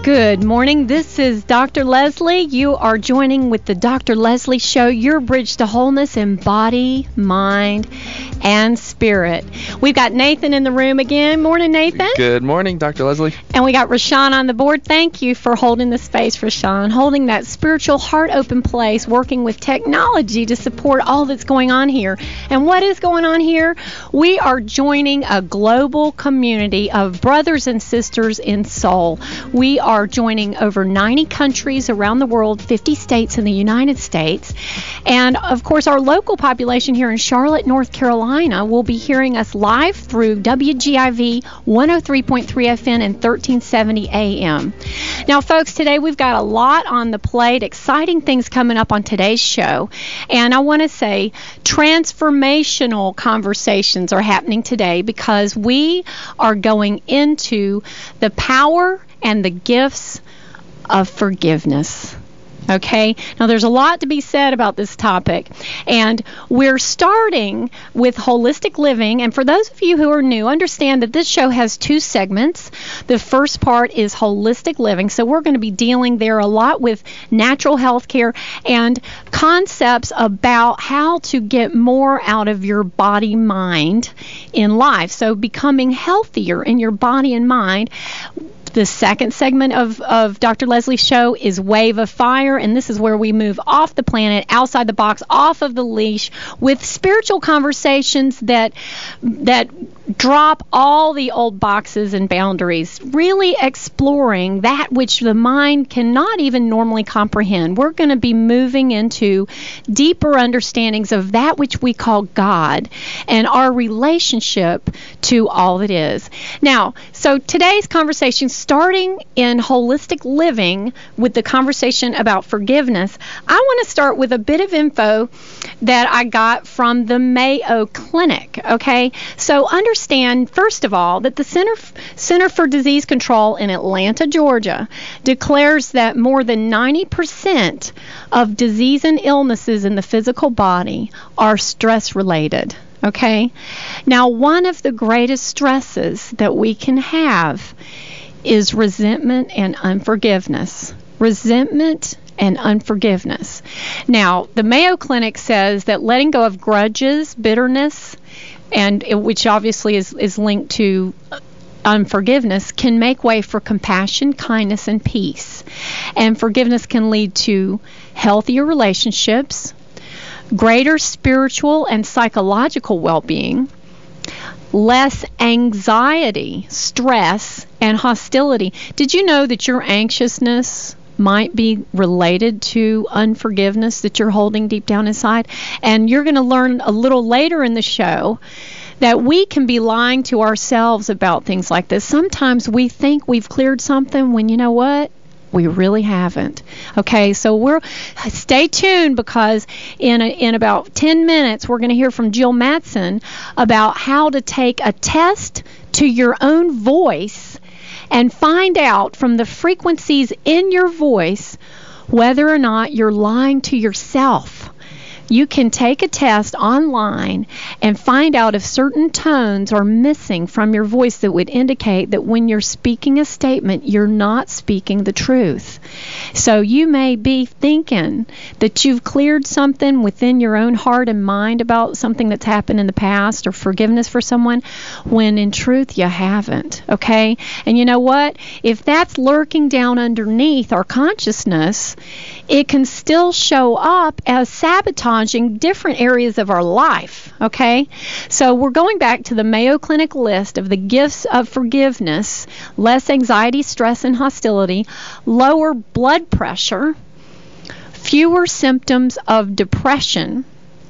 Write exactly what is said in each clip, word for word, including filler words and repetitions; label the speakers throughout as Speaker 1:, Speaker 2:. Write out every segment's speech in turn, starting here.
Speaker 1: Good morning. This is Doctor Leslie. You are joining with the Doctor Leslie Show, your bridge to wholeness in body, mind, and spirit. We've got Nathan in the room again. Morning, Nathan.
Speaker 2: Good morning, Doctor Leslie.
Speaker 1: And we got Rashawn on the board. Thank you for holding the space, Rashawn, holding that spiritual heart open place, working with technology to support all that's going on here. And what is going on here? We are joining a global community of brothers and sisters in soul. We are are joining over ninety countries around the world, fifty states in the United States. And, of course, our local population here in Charlotte, North Carolina, will be hearing us live through W G I V one oh three point three F M and thirteen seventy A M. Now, folks, today we've got a lot on the plate, exciting things coming up on today's show. And I want to say transformational conversations are happening today because we are going into the power and the gifts of forgiveness. Okay? Now, there's a lot to be said about this topic. And we're starting with holistic living. And for those of you who are new, understand that this show has two segments. The first part is holistic living. So we're going to be dealing there a lot with natural health care and concepts about how to get more out of your body mind in life. So becoming healthier in your body and mind. The second segment of, of Doctor Leslie's show is Wave of Fire, and this is where we move off the planet, outside the box, off of the leash, with spiritual conversations that that drop all the old boxes and boundaries, really exploring that which the mind cannot even normally comprehend. We're going to be moving into deeper understandings of that which we call God and our relationship to all that is. Now, so today's conversation, starting in holistic living with the conversation about forgiveness, I want to start with a bit of info that I got from the Mayo Clinic, okay? So understand, first of all, that the Center, Center for Disease Control in Atlanta, Georgia, declares that more than ninety percent of disease and illnesses in the physical body are stress-related. Okay? Now, one of the greatest stresses that we can have is resentment and unforgiveness. Resentment and unforgiveness. Now, the Mayo Clinic says that letting go of grudges, bitterness, and which obviously is, is linked to unforgiveness, can make way for compassion, kindness, and peace. And forgiveness can lead to healthier relationships, greater spiritual and psychological well-being, less anxiety, stress, and hostility. Did you know that your anxiousness might be related to unforgiveness that you're holding deep down inside? And you're going to learn a little later in the show that we can be lying to ourselves about things like this. Sometimes we think we've cleared something when, you know what? We really haven't. Okay, so we're stay tuned, because in a, in about ten minutes we're going to hear from Jill Matson about how to take a test to your own voice and find out from the frequencies in your voice whether or not you're lying to yourself. You can take a test online and find out if certain tones are missing from your voice that would indicate that when you're speaking a statement, you're not speaking the truth. So you may be thinking that you've cleared something within your own heart and mind about something that's happened in the past or forgiveness for someone, when in truth you haven't, okay? And you know what? If that's lurking down underneath our consciousness, it can still show up as sabotaging different areas of our life, okay? So we're going back to the Mayo Clinic list of the gifts of forgiveness: less anxiety, stress, and hostility, lower blood pressure, fewer symptoms of depression,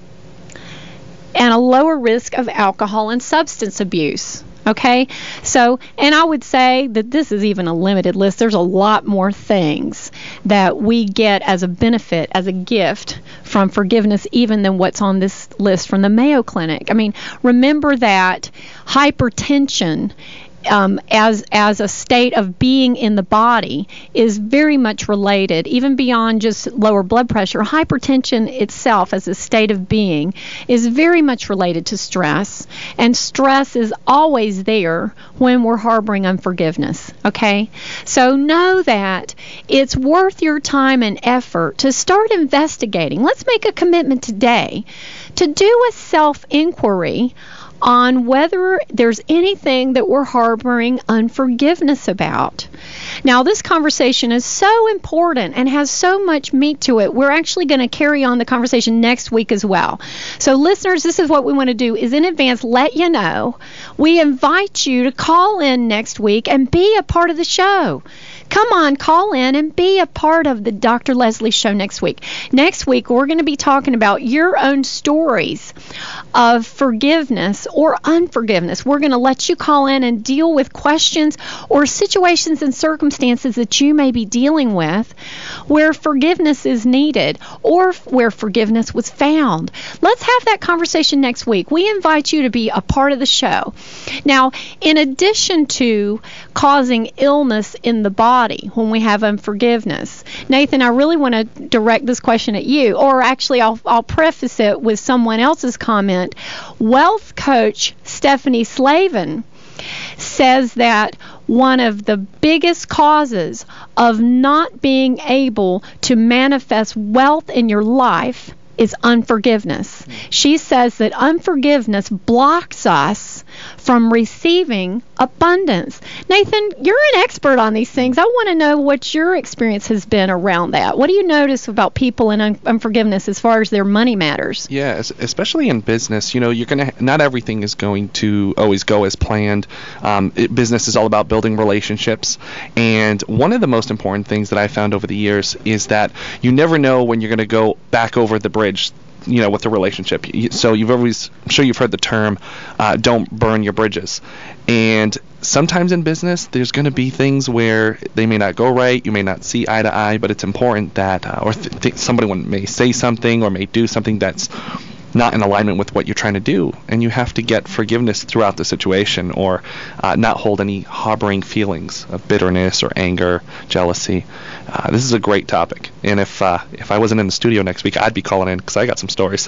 Speaker 1: and a lower risk of alcohol and substance abuse. Okay, so, and I would say that this is even a limited list. There's a lot more things that we get as a benefit, as a gift from forgiveness, even than what's on this list from the Mayo Clinic. I mean, remember that hypertension um, as as a state of being in the body is very much related, even beyond just lower blood pressure. Hypertension itself as a state of being is very much related to stress, and stress is always there when we're harboring unforgiveness, okay? So know that it's worth your time and effort to start investigating. Let's make a commitment today to do a self-inquiry on whether there's anything that we're harboring unforgiveness about. Now, this conversation is so important and has so much meat to it. We're actually going to carry on the conversation next week as well. So, listeners, this is what we want to do is in advance let you know. We invite you to call in next week and be a part of the show. Come on, call in and be a part of the Doctor Leslie Show next week. Next week, we're going to be talking about your own stories of forgiveness or unforgiveness. We're going to let you call in and deal with questions or situations and circumstances that you may be dealing with where forgiveness is needed or where forgiveness was found. Let's have that conversation next week. We invite you to be a part of the show. Now, in addition to causing illness in the body, when we have unforgiveness. Nathan, I really want to direct this question at you, or actually I'll, I'll preface it with someone else's comment. Wealth coach Stephanie Slavin says that one of the biggest causes of not being able to manifest wealth in your life is unforgiveness. She says that unforgiveness blocks us from receiving abundance. Nathan, you're an expert on these things. I want to know what your experience has been around that. What do you notice about people and un- unforgiveness as far as their money matters?
Speaker 2: Yeah, especially in business, you know, you're gonna not everything is going to always go as planned. Um, it, business is all about building relationships, and one of the most important things that I found over the years is that you never know when you're going to go back over the bridge, you know, with the relationship. So you've always, I'm sure you've heard the term, uh, don't burn your bridges. And sometimes in business, there's going to be things where they may not go right, you may not see eye to eye, but it's important that, uh, or th- th- somebody may say something or may do something that's not in alignment with what you're trying to do, and you have to get forgiveness throughout the situation, or uh, not hold any harboring feelings of bitterness or anger, jealousy. Uh, this is a great topic, and if uh, if I wasn't in the studio next week, I'd be calling in because I got some stories.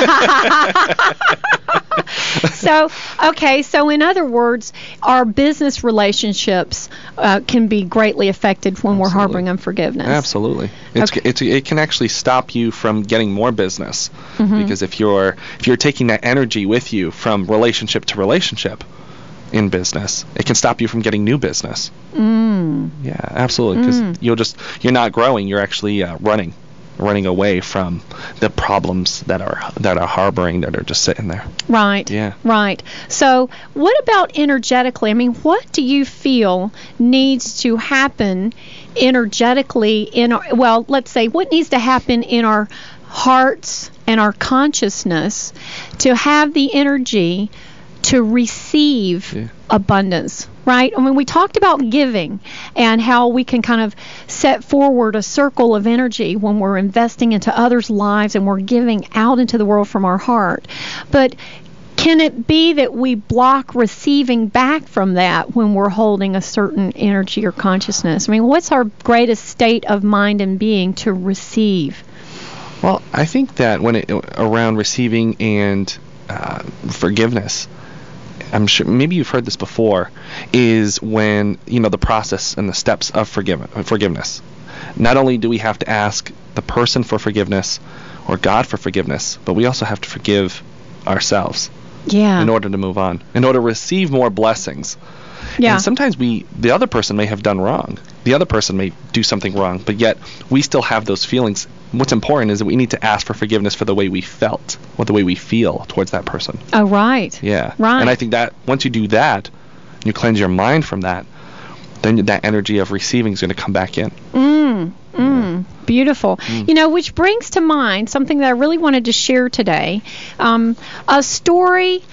Speaker 1: So, okay, so in other words, our business relationships uh, can be greatly affected when Absolutely. We're harboring unforgiveness.
Speaker 2: Absolutely. It's, okay. it's it can actually stop you from getting more business, mm-hmm. because if you're if you're taking that energy with you from relationship to relationship in business, it can stop you from getting new business.
Speaker 1: Mm.
Speaker 2: Yeah, absolutely, because mm. you'll just you're not growing, you're actually uh, running. running away from the problems that are that are harboring, that are just sitting there.
Speaker 1: Right.
Speaker 2: Yeah.
Speaker 1: Right. So what about energetically? I mean, what do you feel needs to happen energetically in our, well, let's say, what needs to happen in our hearts and our consciousness to have the energy to receive yeah. abundance? Right? I mean, we talked about giving and how we can kind of set forward a circle of energy when we're investing into others' lives and we're giving out into the world from our heart. But can it be that we block receiving back from that when we're holding a certain energy or consciousness? I mean, what's our greatest state of mind and being to receive?
Speaker 2: Well, I think that when it around receiving and uh, forgiveness, I'm sure maybe you've heard this before, is when, you know, the process and the steps of forgive, forgiveness. Not only do we have to ask the person for forgiveness or God for forgiveness, but we also have to forgive ourselves.
Speaker 1: Yeah.
Speaker 2: In order to move on, in order to receive more blessings.
Speaker 1: Yeah.
Speaker 2: And sometimes we, the other person may have done wrong. The other person may do something wrong, but yet we still have those feelings. What's important is that we need to ask for forgiveness for the way we felt or the way we feel towards that person.
Speaker 1: Oh, right.
Speaker 2: Yeah.
Speaker 1: Right.
Speaker 2: And I think that once you do that, you cleanse your mind from that, then that energy of receiving is going to come back in.
Speaker 1: Mm, mm, yeah. Beautiful. Mm. You know, which brings to mind something that I really wanted to share today, um, a story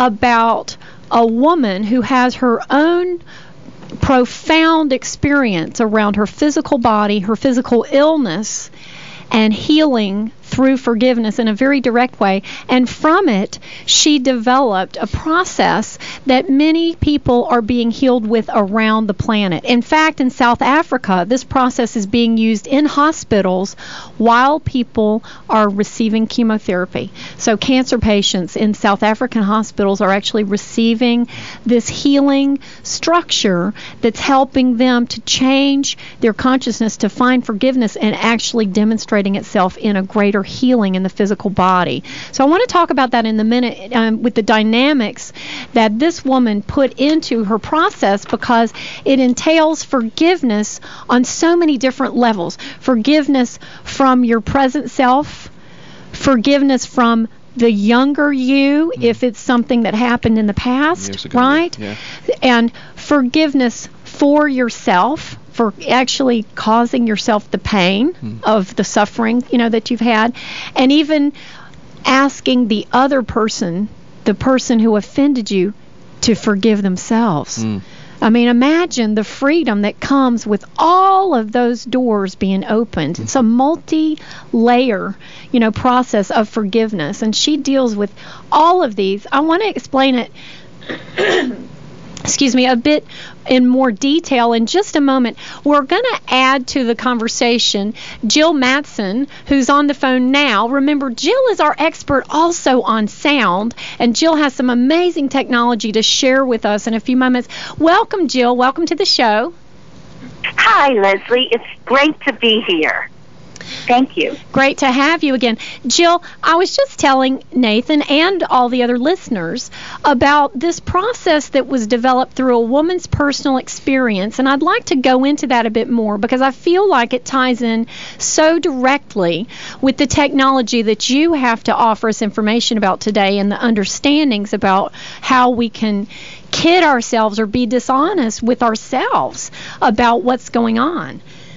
Speaker 1: about a woman who has her own profound experience around her physical body, her physical illness, and healing through forgiveness in a very direct way. And from it, she developed a process that many people are being healed with around the planet. In fact, in South Africa, this process is being used in hospitals while people are receiving chemotherapy. So cancer patients in South African hospitals are actually receiving this healing structure that's helping them to change their consciousness to find forgiveness and actually demonstrating itself in a greater healing in the physical body. So I want to talk about that in a minute um, with the dynamics that this woman put into her process, because it entails forgiveness on so many different levels. Forgiveness from your present self, forgiveness from the younger you, mm. if it's something that happened in the past, ago, right?
Speaker 2: Yeah.
Speaker 1: And forgiveness for yourself, for actually causing yourself the pain mm. of the suffering, you know, that you've had, and even asking the other person, the person who offended you, to forgive themselves. Mm. I mean, imagine the freedom that comes with all of those doors being opened. It's a multi-layer, you know, process of forgiveness, and she deals with all of these. I want to explain it excuse me, a bit in more detail in just a moment. We're going to add to the conversation Jill Matson, who's on the phone now. Remember, Jill is our expert also on sound, and Jill has some amazing technology to share with us in a few moments. Welcome, Jill. Welcome to the show.
Speaker 3: Hi, Leslie. It's great to be here. Thank you.
Speaker 1: Great to have you again. Jill, I was just telling Nathan and all the other listeners about this process that was developed through a woman's personal experience, and I'd like to go into that a bit more because I feel like it ties in so directly with the technology that you have to offer us information about today and the understandings about how we can kid ourselves or be dishonest with ourselves about what's going on.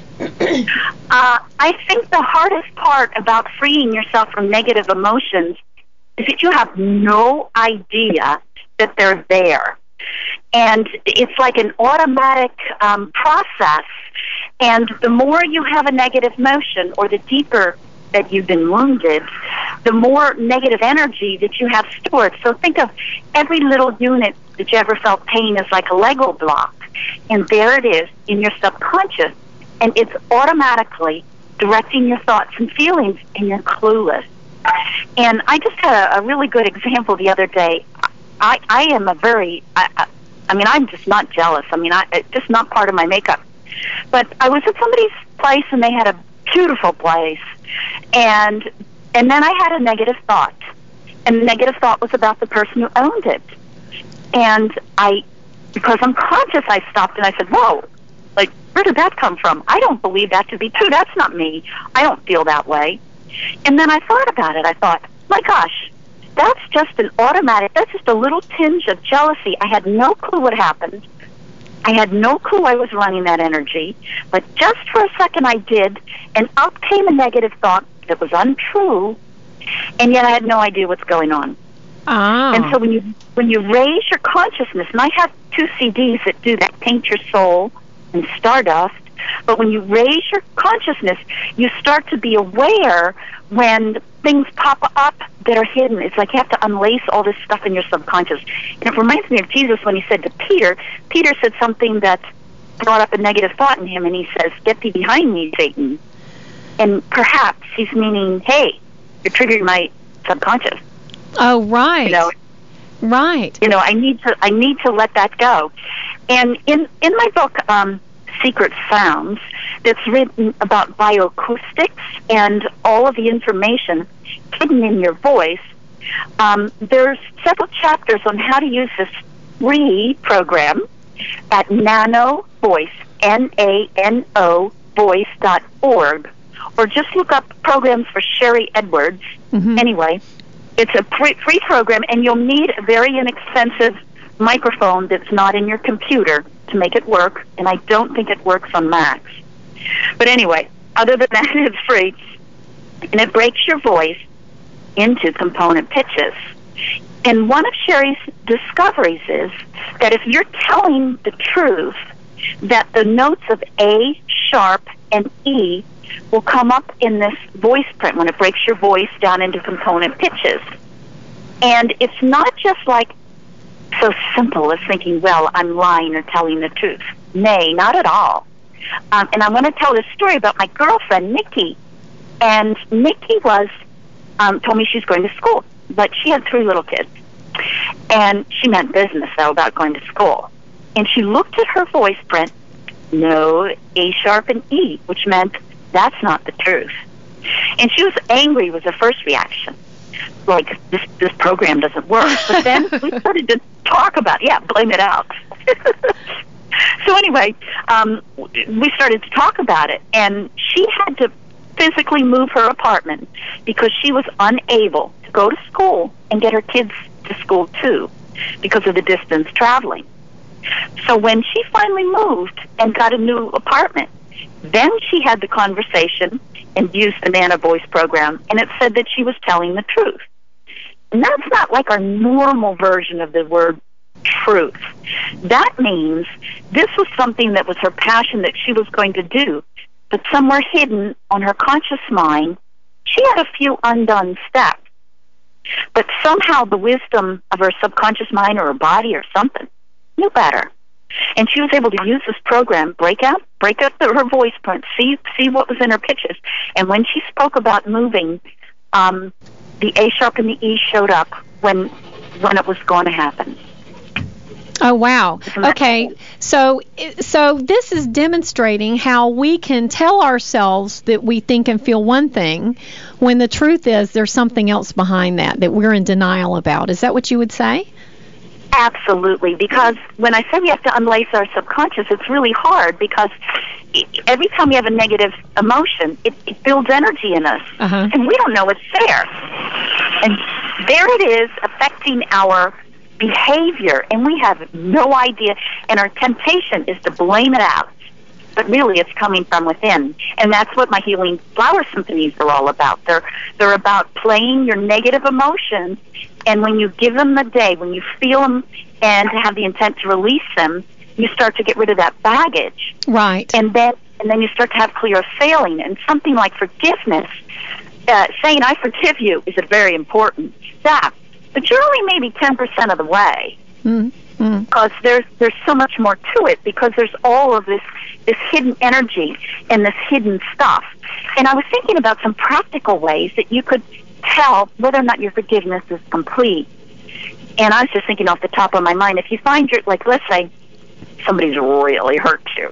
Speaker 3: uh, I think the hardest part about freeing yourself from negative emotions is that you have no idea that they're there. And it's like an automatic um, process. And the more you have a negative emotion, or the deeper that you've been wounded, the more negative energy that you have stored. So think of every little unit that you ever felt pain is like a Lego block. And there it is in your subconscious. And it's automatically directing your thoughts and feelings, and you're clueless. And I just had a, a really good example the other day. I, I am a very, I, I, I mean, I'm just not jealous. I mean, I, it's just not part of my makeup. But I was at somebody's place, and they had a beautiful place. And and then I had a negative thought. And the negative thought was about the person who owned it. And I, because I'm conscious, I stopped and I said, whoa. Like, where did that come from? I don't believe that to be true. That's not me. I don't feel that way. And then I thought about it. I thought, my gosh, that's just an automatic, that's just a little tinge of jealousy. I had no clue what happened. I had no clue I was running that energy. But just for a second I did, and up came a negative thought that was untrue, and yet I had no idea what's going on.
Speaker 1: Oh.
Speaker 3: And so when you when you raise your consciousness, and I have two C Ds that do that, Paint Your Soul and Stardust, but when you raise your consciousness, you start to be aware when things pop up that are hidden. It's like you have to unlace all this stuff in your subconscious. And it reminds me of Jesus when he said to Peter, Peter said something that brought up a negative thought in him, and he says, get thee behind me, Satan. And perhaps he's meaning, hey, you're triggering my subconscious.
Speaker 1: Oh, right.
Speaker 3: You know,
Speaker 1: right.
Speaker 3: You know, I need to I need to let that go. And in, in my book, um, Secret Sounds, that's written about bioacoustics and all of the information hidden in your voice, um, there's several chapters on how to use this free program at Nano Voice, N A N O voice dot org, or just look up programs for Sherry Edwards. Mm-hmm. Anyway, it's a free, free program, and you'll need a very inexpensive microphone that's not in your computer to make it work, and I don't think it works on Macs. But anyway, other than that, it's free, and it breaks your voice into component pitches. And one of Sherry's discoveries is that if you're telling the truth, that the notes of A sharp and E will come up in this voice print when it breaks your voice down into component pitches. And it's not just like so simple as thinking, well, I'm lying or telling the truth. Nay, not at all. Um, and I want to tell this story about my girlfriend, Nikki. And Nikki was, um, told me she's going to school, but she had three little kids. And she meant business, though, about going to school. And she looked at her voice print, no A sharp and E, which meant that's not the truth. And she was angry was her first reaction. Like, this this program doesn't work. But then we started to talk about it. Yeah, blame it out. So anyway, um, we started to talk about it. And she had to physically move her apartment because she was unable to go to school and get her kids to school, too, because of the distance traveling. So when she finally moved and got a new apartment, then she had the conversation and used the Nana Voice program, and it said that she was telling the truth. And that's not like our normal version of the word truth. That means this was something that was her passion that she was going to do, but somewhere hidden on her conscious mind, she had a few undone steps. But somehow the wisdom of her subconscious mind or her body or something knew better. And she was able to use this program, break out, break up the, her voice print, see see what was in her pitches. And when she spoke about moving, um, the A sharp and the E showed up when when it was going to happen.
Speaker 1: Oh, wow. Okay, so so this is demonstrating how we can tell ourselves that we think and feel one thing when the truth is there's something else behind that that we're in denial about. Is that what you would say?
Speaker 3: Absolutely, because when I say we have to unlace our subconscious, it's really hard because every time we have a negative emotion, it, it builds energy in us,
Speaker 1: uh-huh.
Speaker 3: and we don't know it's there. And there it is affecting our behavior, and we have no idea, and our temptation is to blame it out. But really, it's coming from within, and that's what my Healing Flower Symphonies are all about. They're they're about playing your negative emotions, and when you give them the day, when you feel them and have the intent to release them, you start to get rid of that baggage.
Speaker 1: Right.
Speaker 3: And then and then you start to have clear sailing, and something like forgiveness, uh, saying I forgive you is a very important step, but you're only maybe ten percent of the way.
Speaker 1: Mm-hmm.
Speaker 3: Because there's there's so much more to it, because there's all of this this hidden energy and this hidden stuff. And I was thinking about some practical ways that you could tell whether or not your forgiveness is complete. And I was just thinking off the top of my mind, if you find your, like, let's say somebody's really hurt you,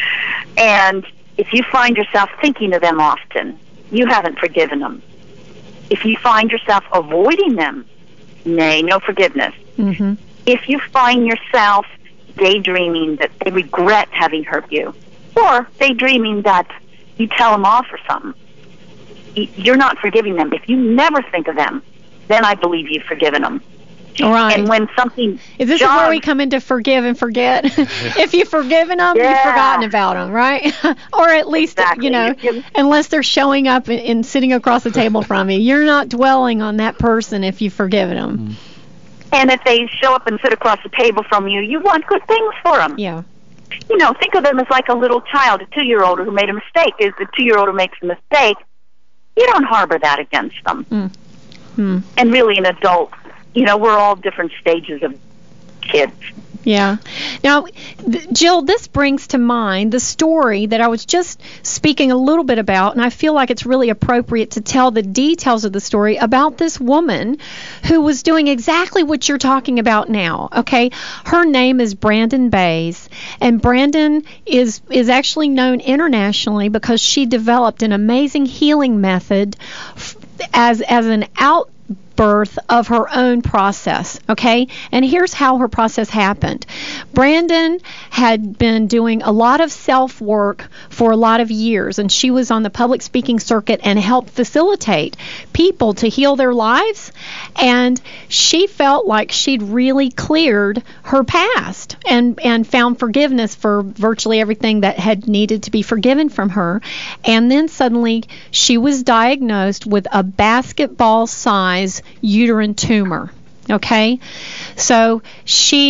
Speaker 3: and if you find yourself thinking of them often, you haven't forgiven them. If you find yourself avoiding them, nay, no forgiveness.
Speaker 1: Mm-hmm.
Speaker 3: If you find yourself daydreaming that they regret having hurt you, or daydreaming that you tell them off or something, you're not forgiving them. If you never think of them, then I believe you've forgiven them.
Speaker 1: All right.
Speaker 3: And when something
Speaker 1: is this
Speaker 3: jogs,
Speaker 1: where we come into forgive and forget? If you've forgiven them,
Speaker 3: yeah.
Speaker 1: you've forgotten about them, right? Or at least,
Speaker 3: exactly.
Speaker 1: you know, unless they're showing up and, and sitting across the table from you, you're not dwelling on that person if you've forgiven them.
Speaker 2: Mm.
Speaker 3: And if they show up and sit across the table from you, you want good things for them.
Speaker 1: Yeah.
Speaker 3: You know, think of them as like a little child, a two-year-old who made a mistake. Is the two-year-old who makes a mistake, you don't harbor that against them.
Speaker 1: Mm. Mm.
Speaker 3: And really an adult, you know, we're all different stages of kids.
Speaker 1: Yeah. Now, th- Jill, this brings to mind the story that I was just speaking a little bit about, and I feel like it's really appropriate to tell the details of the story about this woman who was doing exactly what you're talking about now, okay? Her name is Brandon Bays, and Brandon is, is actually known internationally because she developed an amazing healing method f- as, as an out birth of her own process, okay? And here's how her process happened. Brandon had been doing a lot of self-work for a lot of years, and she was on the public speaking circuit and helped facilitate people to heal their lives, and she felt like she'd really cleared her past and, and found forgiveness for virtually everything that had needed to be forgiven from her. And then suddenly she was diagnosed with a basketball size uterine tumor. Okay, so she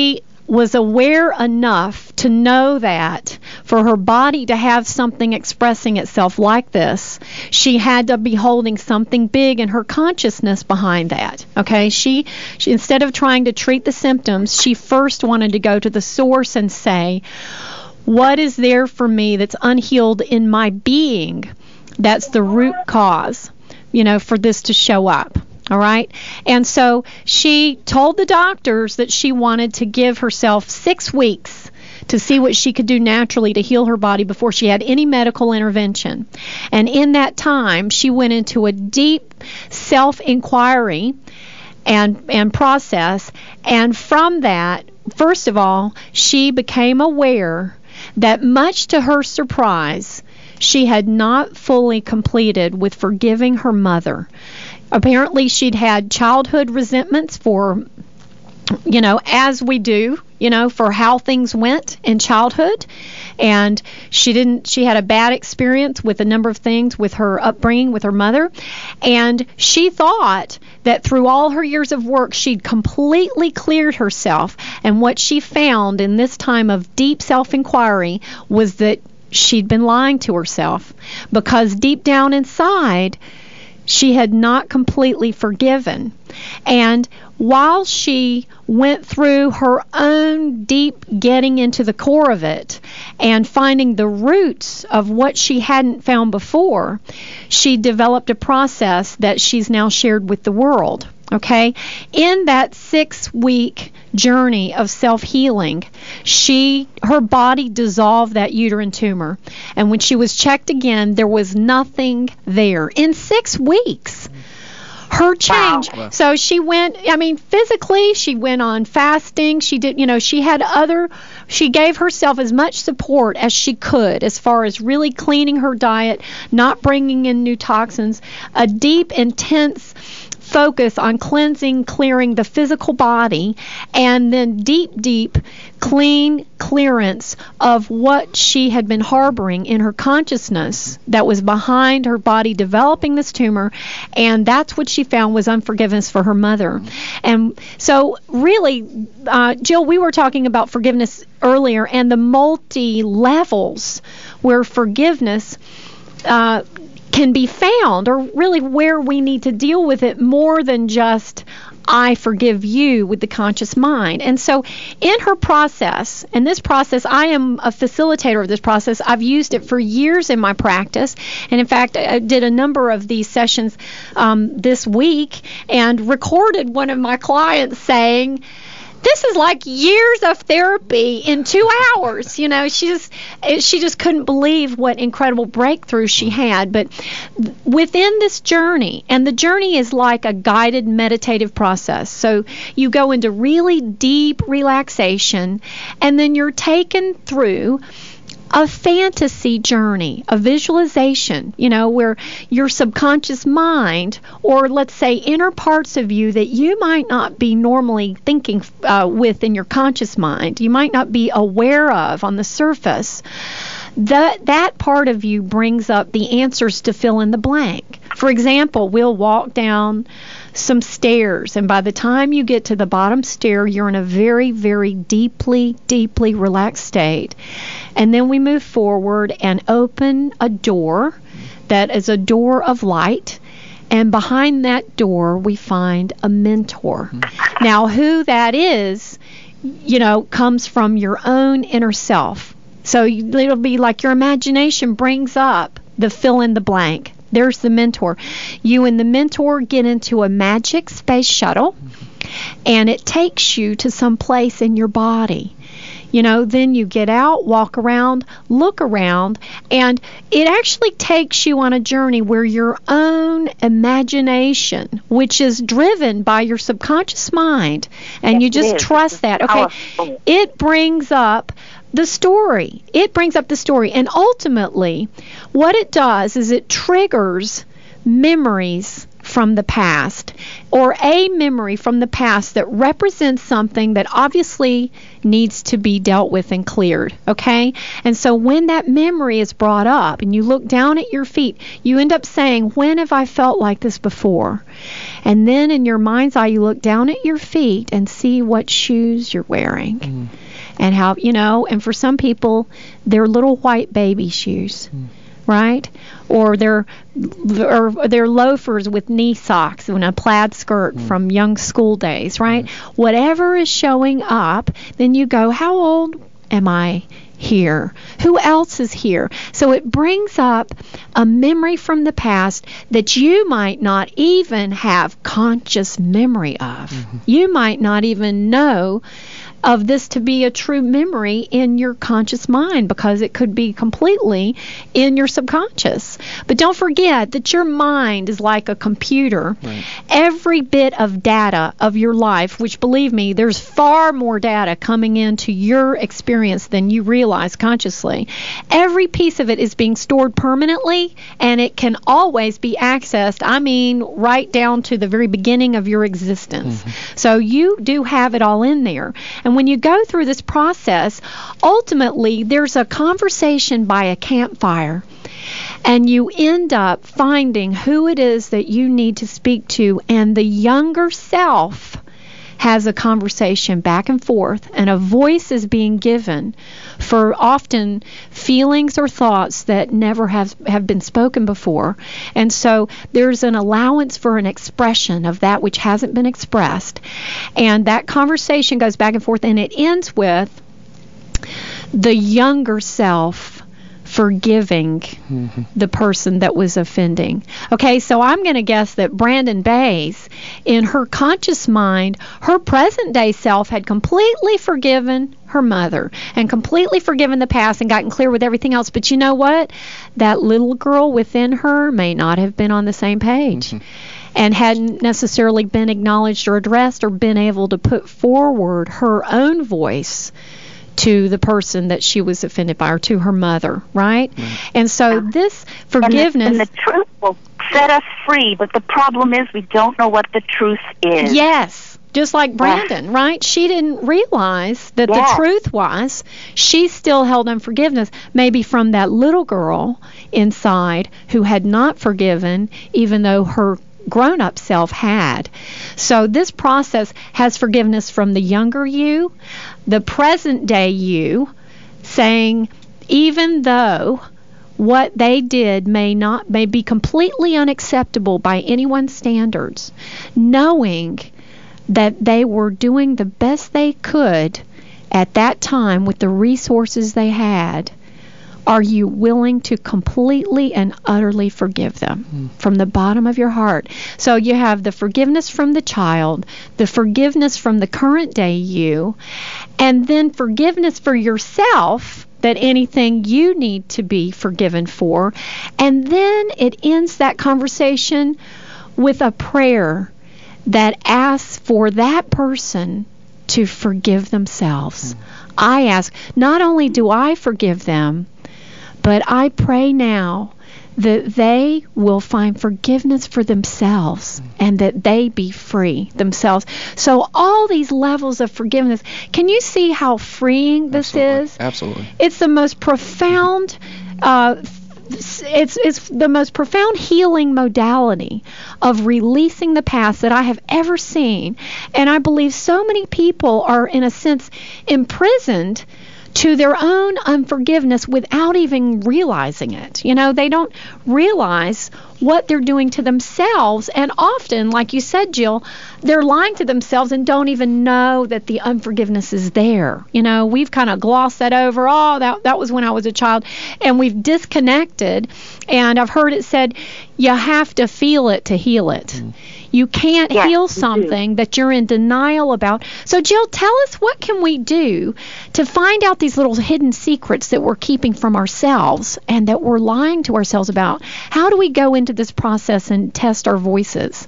Speaker 1: was aware enough to know that for her body to have something expressing itself like this, she had to be holding something big in her consciousness behind that. Okay, she, she instead of trying to treat the symptoms, she first wanted to go to the source and say, what is there for me that's unhealed in my being? That's the root cause, you know, for this to show up. All right. And so she told the doctors that she wanted to give herself six weeks to see what she could do naturally to heal her body before she had any medical intervention. And in that time, she went into a deep self-inquiry and and process. And from that, first of all, she became aware that, much to her surprise, she had not fully completed with forgiving her mother. Apparently, she'd had childhood resentments for, you know, as we do, you know, for how things went in childhood. And she didn't, she had a bad experience with a number of things with her upbringing with her mother. And she thought that through all her years of work, she'd completely cleared herself. And what she found in this time of deep self-inquiry was that she'd been lying to herself, because deep down inside, she had not completely forgiven. And while she went through her own deep getting into the core of it and finding the roots of what she hadn't found before, she developed a process that she's now shared with the world. Okay? In that six-week journey of self-healing, she, her body dissolved that uterine tumor. And when she was checked again, there was nothing there. In six weeks. Her change. Wow. So she went, I mean, physically, she went on fasting. She did, you know, she had other, she gave herself as much support as she could as far as really cleaning her diet, not bringing in new toxins, a deep, intense focus on cleansing, clearing the physical body, and then deep, deep, clean clearance of what she had been harboring in her consciousness that was behind her body developing this tumor. And that's what she found was unforgiveness for her mother. And so really, uh, Jill, we were talking about forgiveness earlier and the multi-levels where forgiveness uh, can be found, or really where we need to deal with it more than just I forgive you with the conscious mind. And so in her process, and this process, I am a facilitator of this process. I've used it for years in my practice. And in fact, I did a number of these sessions um, this week and recorded one of my clients saying, this is like years of therapy in two hours. You know, she just she just couldn't believe what incredible breakthrough she had. But within this journey, and the journey is like a guided meditative process. So you go into really deep relaxation, and then you're taken through a fantasy journey, a visualization, you know, where your subconscious mind, or let's say inner parts of you that you might not be normally thinking uh, with in your conscious mind, you might not be aware of on the surface, that that part of you brings up the answers to fill in the blank. For example, we'll walk down some stairs, and by the time you get to the bottom stair, you're in a very, very deeply, deeply relaxed state. And then we move forward and open a door that is a door of light. And behind that door, we find a mentor. Mm-hmm. Now, who that is, you know, comes from your own inner self. So it'll be like your imagination brings up the fill in the blank. There's the mentor. You and the mentor get into a magic space shuttle, and it takes you to some place in your body. You know, then you get out, walk around, look around, and it actually takes you on a journey where your own imagination, which is driven by your subconscious mind, and yes, you just trust that, okay, powerful. It brings up the story. It brings up the story. And ultimately, what it does is it triggers memories from the past, or a memory from the past that represents something that obviously needs to be dealt with and cleared, okay? And so when that memory is brought up and you look down at your feet, you end up saying, when have I felt like this before? And then in your mind's eye, you look down at your feet and see what shoes you're wearing. Mm. And how, you know, and for some people, they're little white baby shoes. Mm. Right? Or they're, or they're loafers with knee socks and a plaid skirt mm. from young school days, right? Mm. Whatever is showing up, then you go, how old am I here? Who else is here? So it brings up a memory from the past that you might not even have conscious memory of. Mm-hmm. You might not even know of this to be a true memory in your conscious mind, because it could be completely in your subconscious. But don't forget that your mind is like a computer. Right. Every bit of data of your life, which, believe me, there's far more data coming into your experience than you realize consciously. Every piece of it is being stored permanently, and it can always be accessed, I mean, right down to the very beginning of your existence. Mm-hmm. So you do have it all in there. And when you go through this process, ultimately there's a conversation by a campfire, and you end up finding who it is that you need to speak to, and the younger self has a conversation back and forth, and a voice is being given for often feelings or thoughts that never have, have been spoken before. And so there's an allowance for an expression of that which hasn't been expressed. And that conversation goes back and forth, and it ends with the younger self forgiving mm-hmm. the person that was offending. Okay, so I'm going to guess that Brandon Bays, in her conscious mind, her present day self had completely forgiven her mother and completely forgiven the past and gotten clear with everything else. But you know what? That little girl within her may not have been on the same page. Mm-hmm. And hadn't necessarily been acknowledged or addressed or been able to put forward her own voice to the person that she was offended by, or to her mother, right? Mm-hmm. And so this forgiveness...
Speaker 3: And the, and the truth will set us free, but the problem is we don't know what the truth is.
Speaker 1: Yes, just like Brandon, yes. right? She didn't realize that yes. the truth was she still held unforgiveness, maybe from that little girl inside who had not forgiven, even though her grown-up self had. So this process has forgiveness from the younger you, the present day you, saying, even though what they did may not may be completely unacceptable by anyone's standards, knowing that they were doing the best they could at that time with the resources they had. Are you willing to completely and utterly forgive them mm. from the bottom of your heart? So you have the forgiveness from the child, the forgiveness from the current day you, and then forgiveness for yourself, that anything you need to be forgiven for. And then it ends that conversation with a prayer that asks for that person to forgive themselves. Mm. I ask, not only do I forgive them, but I pray now that they will find forgiveness for themselves and that they be free themselves. So all these levels of forgiveness, can you see how freeing this
Speaker 2: Absolutely.
Speaker 1: is?
Speaker 2: Absolutely.
Speaker 1: It's the most profound, uh, it's, it's the most profound healing modality of releasing the past that I have ever seen. And I believe so many people are, in a sense, imprisoned to their own unforgiveness without even realizing it. You know, they don't realize what they're doing to themselves. And often, like you said, Jill, they're lying to themselves and don't even know that the unforgiveness is there. You know, we've kind of glossed that over. Oh, that, that was when I was a child. And we've disconnected. And I've heard it said, you have to feel it to heal it. Mm. You can't yes, heal something you that you're in denial about. So, Jill, tell us, what can we do to find out these little hidden secrets that we're keeping from ourselves and that we're lying to ourselves about? How do we go into this process and test our voices?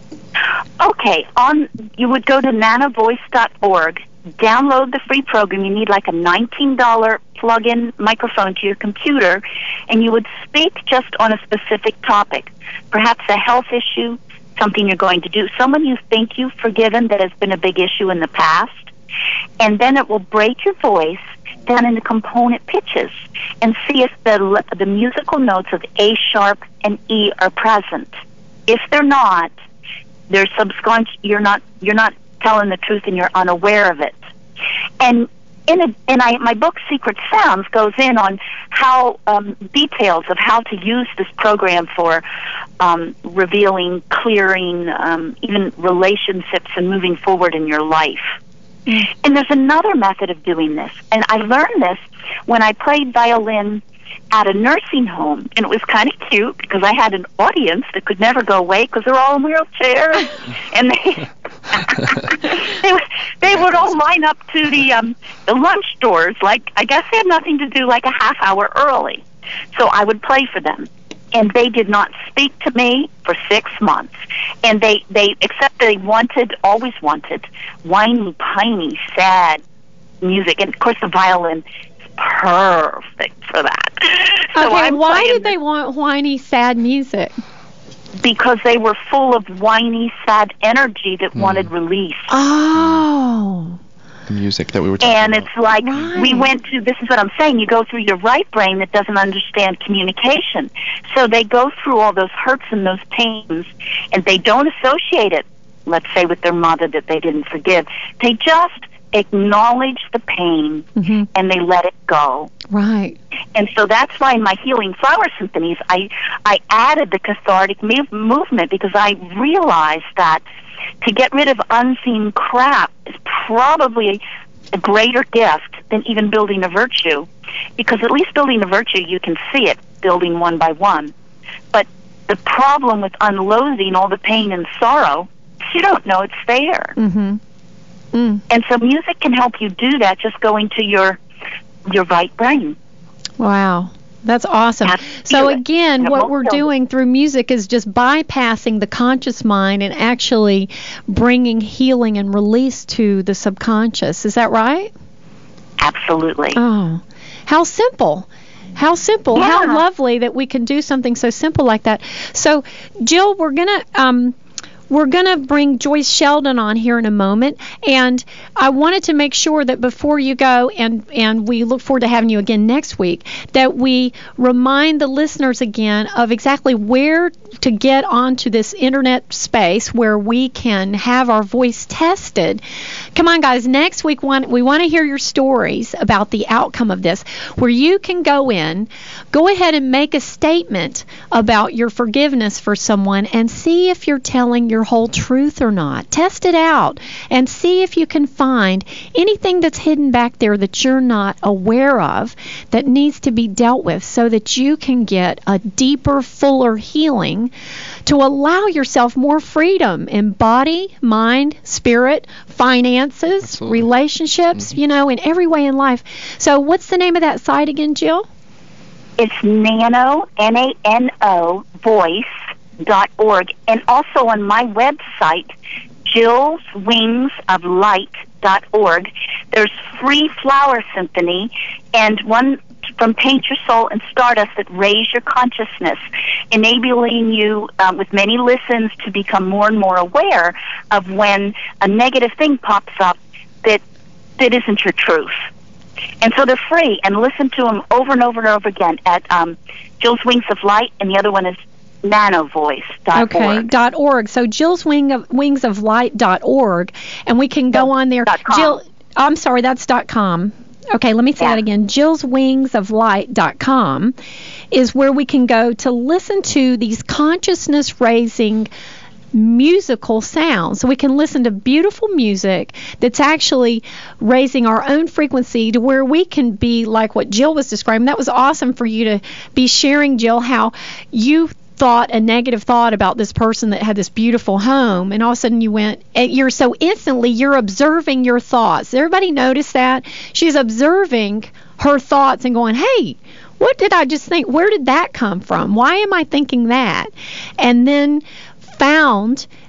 Speaker 3: Okay, on you would go to nana voice dot org, download the free program. You need like a nineteen dollars plug-in microphone to your computer, and you would speak just on a specific topic, perhaps a health issue, something you're going to do, someone you think you've forgiven that has been a big issue in the past, and then it will break your voice down into component pitches and see if the the musical notes of A sharp and E are present. If they're not, there's subconscious. You're not you're not telling the truth, and you're unaware of it. And in a, and I my book Secret Sounds goes in on how um, details of how to use this program for um, revealing, clearing, um, even relationships and moving forward in your life. And there's another method of doing this, and I learned this when I played violin at a nursing home, and it was kind of cute because I had an audience that could never go away because they're all in wheelchairs, and they they, would, they would all line up to the um, the lunch doors, like I guess they had nothing to do, like a half hour early. So I would play for them, and they did not speak to me for six months. And they, they except they wanted, always wanted, whiny, piney, sad music. And, of course, the violin is perfect for that. So
Speaker 1: okay,
Speaker 3: I'm
Speaker 1: why did
Speaker 3: the,
Speaker 1: they want whiny, sad music?
Speaker 3: Because they were full of whiny, sad energy that mm. wanted release.
Speaker 1: Oh.
Speaker 2: The music that we were talking
Speaker 3: and
Speaker 2: about.
Speaker 3: it's like
Speaker 1: right.
Speaker 3: we went to, this is what I'm saying, you go through your right brain that doesn't understand communication. So they go through all those hurts and those pains, and they don't associate it, let's say, with their mother that they didn't forgive. They just acknowledge the pain, mm-hmm. and they let it go.
Speaker 1: Right.
Speaker 3: And so that's why in my Healing Flower Symphonies, I, I added the cathartic move, movement because I realized that to get rid of unseen crap is probably a greater gift than even building a virtue, because at least building a virtue, you can see it building one by one. But the problem with unloading all the pain and sorrow, you don't know it's there.
Speaker 1: Mm-hmm. Mm.
Speaker 3: And so music can help you do that, just going to your your right brain.
Speaker 1: Wow. That's awesome. So again, what we're doing through music is just bypassing the conscious mind and actually bringing healing and release to the subconscious. Is that right?
Speaker 3: Absolutely.
Speaker 1: Oh, how simple. How simple.
Speaker 3: Yeah.
Speaker 1: How lovely that we can do something so simple like that. So, Jill, we're going to... Um, We're going to bring Joyce Sheldon on here in a moment, and I wanted to make sure that before you go, and, and we look forward to having you again next week, that we remind the listeners again of exactly where to get onto this internet space where we can have our voice tested. Come on, guys, next week we want to hear your stories about the outcome of this, where you can go in, go ahead and make a statement about your forgiveness for someone and see if you're telling your whole truth or not. Test it out and see if you can find anything that's hidden back there that you're not aware of that needs to be dealt with so that you can get a deeper, fuller healing to allow yourself more freedom in body, mind, spirit, finances,
Speaker 2: Absolutely.
Speaker 1: relationships, mm-hmm. you know, in every way in life. So what's the name of that site again, Jill?
Speaker 3: It's Nano, N A N O, voice. Dot org, and also on my website, Jill's Wings of Light dot org. There's free flower symphony and one from Paint Your Soul and Stardust that raise your consciousness, enabling you um, with many listens to become more and more aware of when a negative thing pops up that that isn't your truth. And so they're free, and listen to them over and over and over again at um, Jill's Wings of Light, and the other one is nanovoice dot org.
Speaker 1: Okay, dot org. So Jill's Wing of, Wings of Light dot org, and we can go
Speaker 3: no,
Speaker 1: on there.
Speaker 3: Dot com.
Speaker 1: Jill, I'm sorry, that's dot com. Okay, let me say
Speaker 3: yeah.
Speaker 1: that again. Jill's Wings of Light dot com is where we can go to listen to these consciousness-raising musical sounds. So we can listen to beautiful music that's actually raising our own frequency to where we can be like what Jill was describing. That was awesome for you to be sharing, Jill, how you thought a negative thought about this person that had this beautiful home, and all of a sudden you went, you're so instantly, you're observing your thoughts. Did everybody notice that? She's observing her thoughts and going, hey, what did I just think? Where did that come from? Why am I thinking that? And then found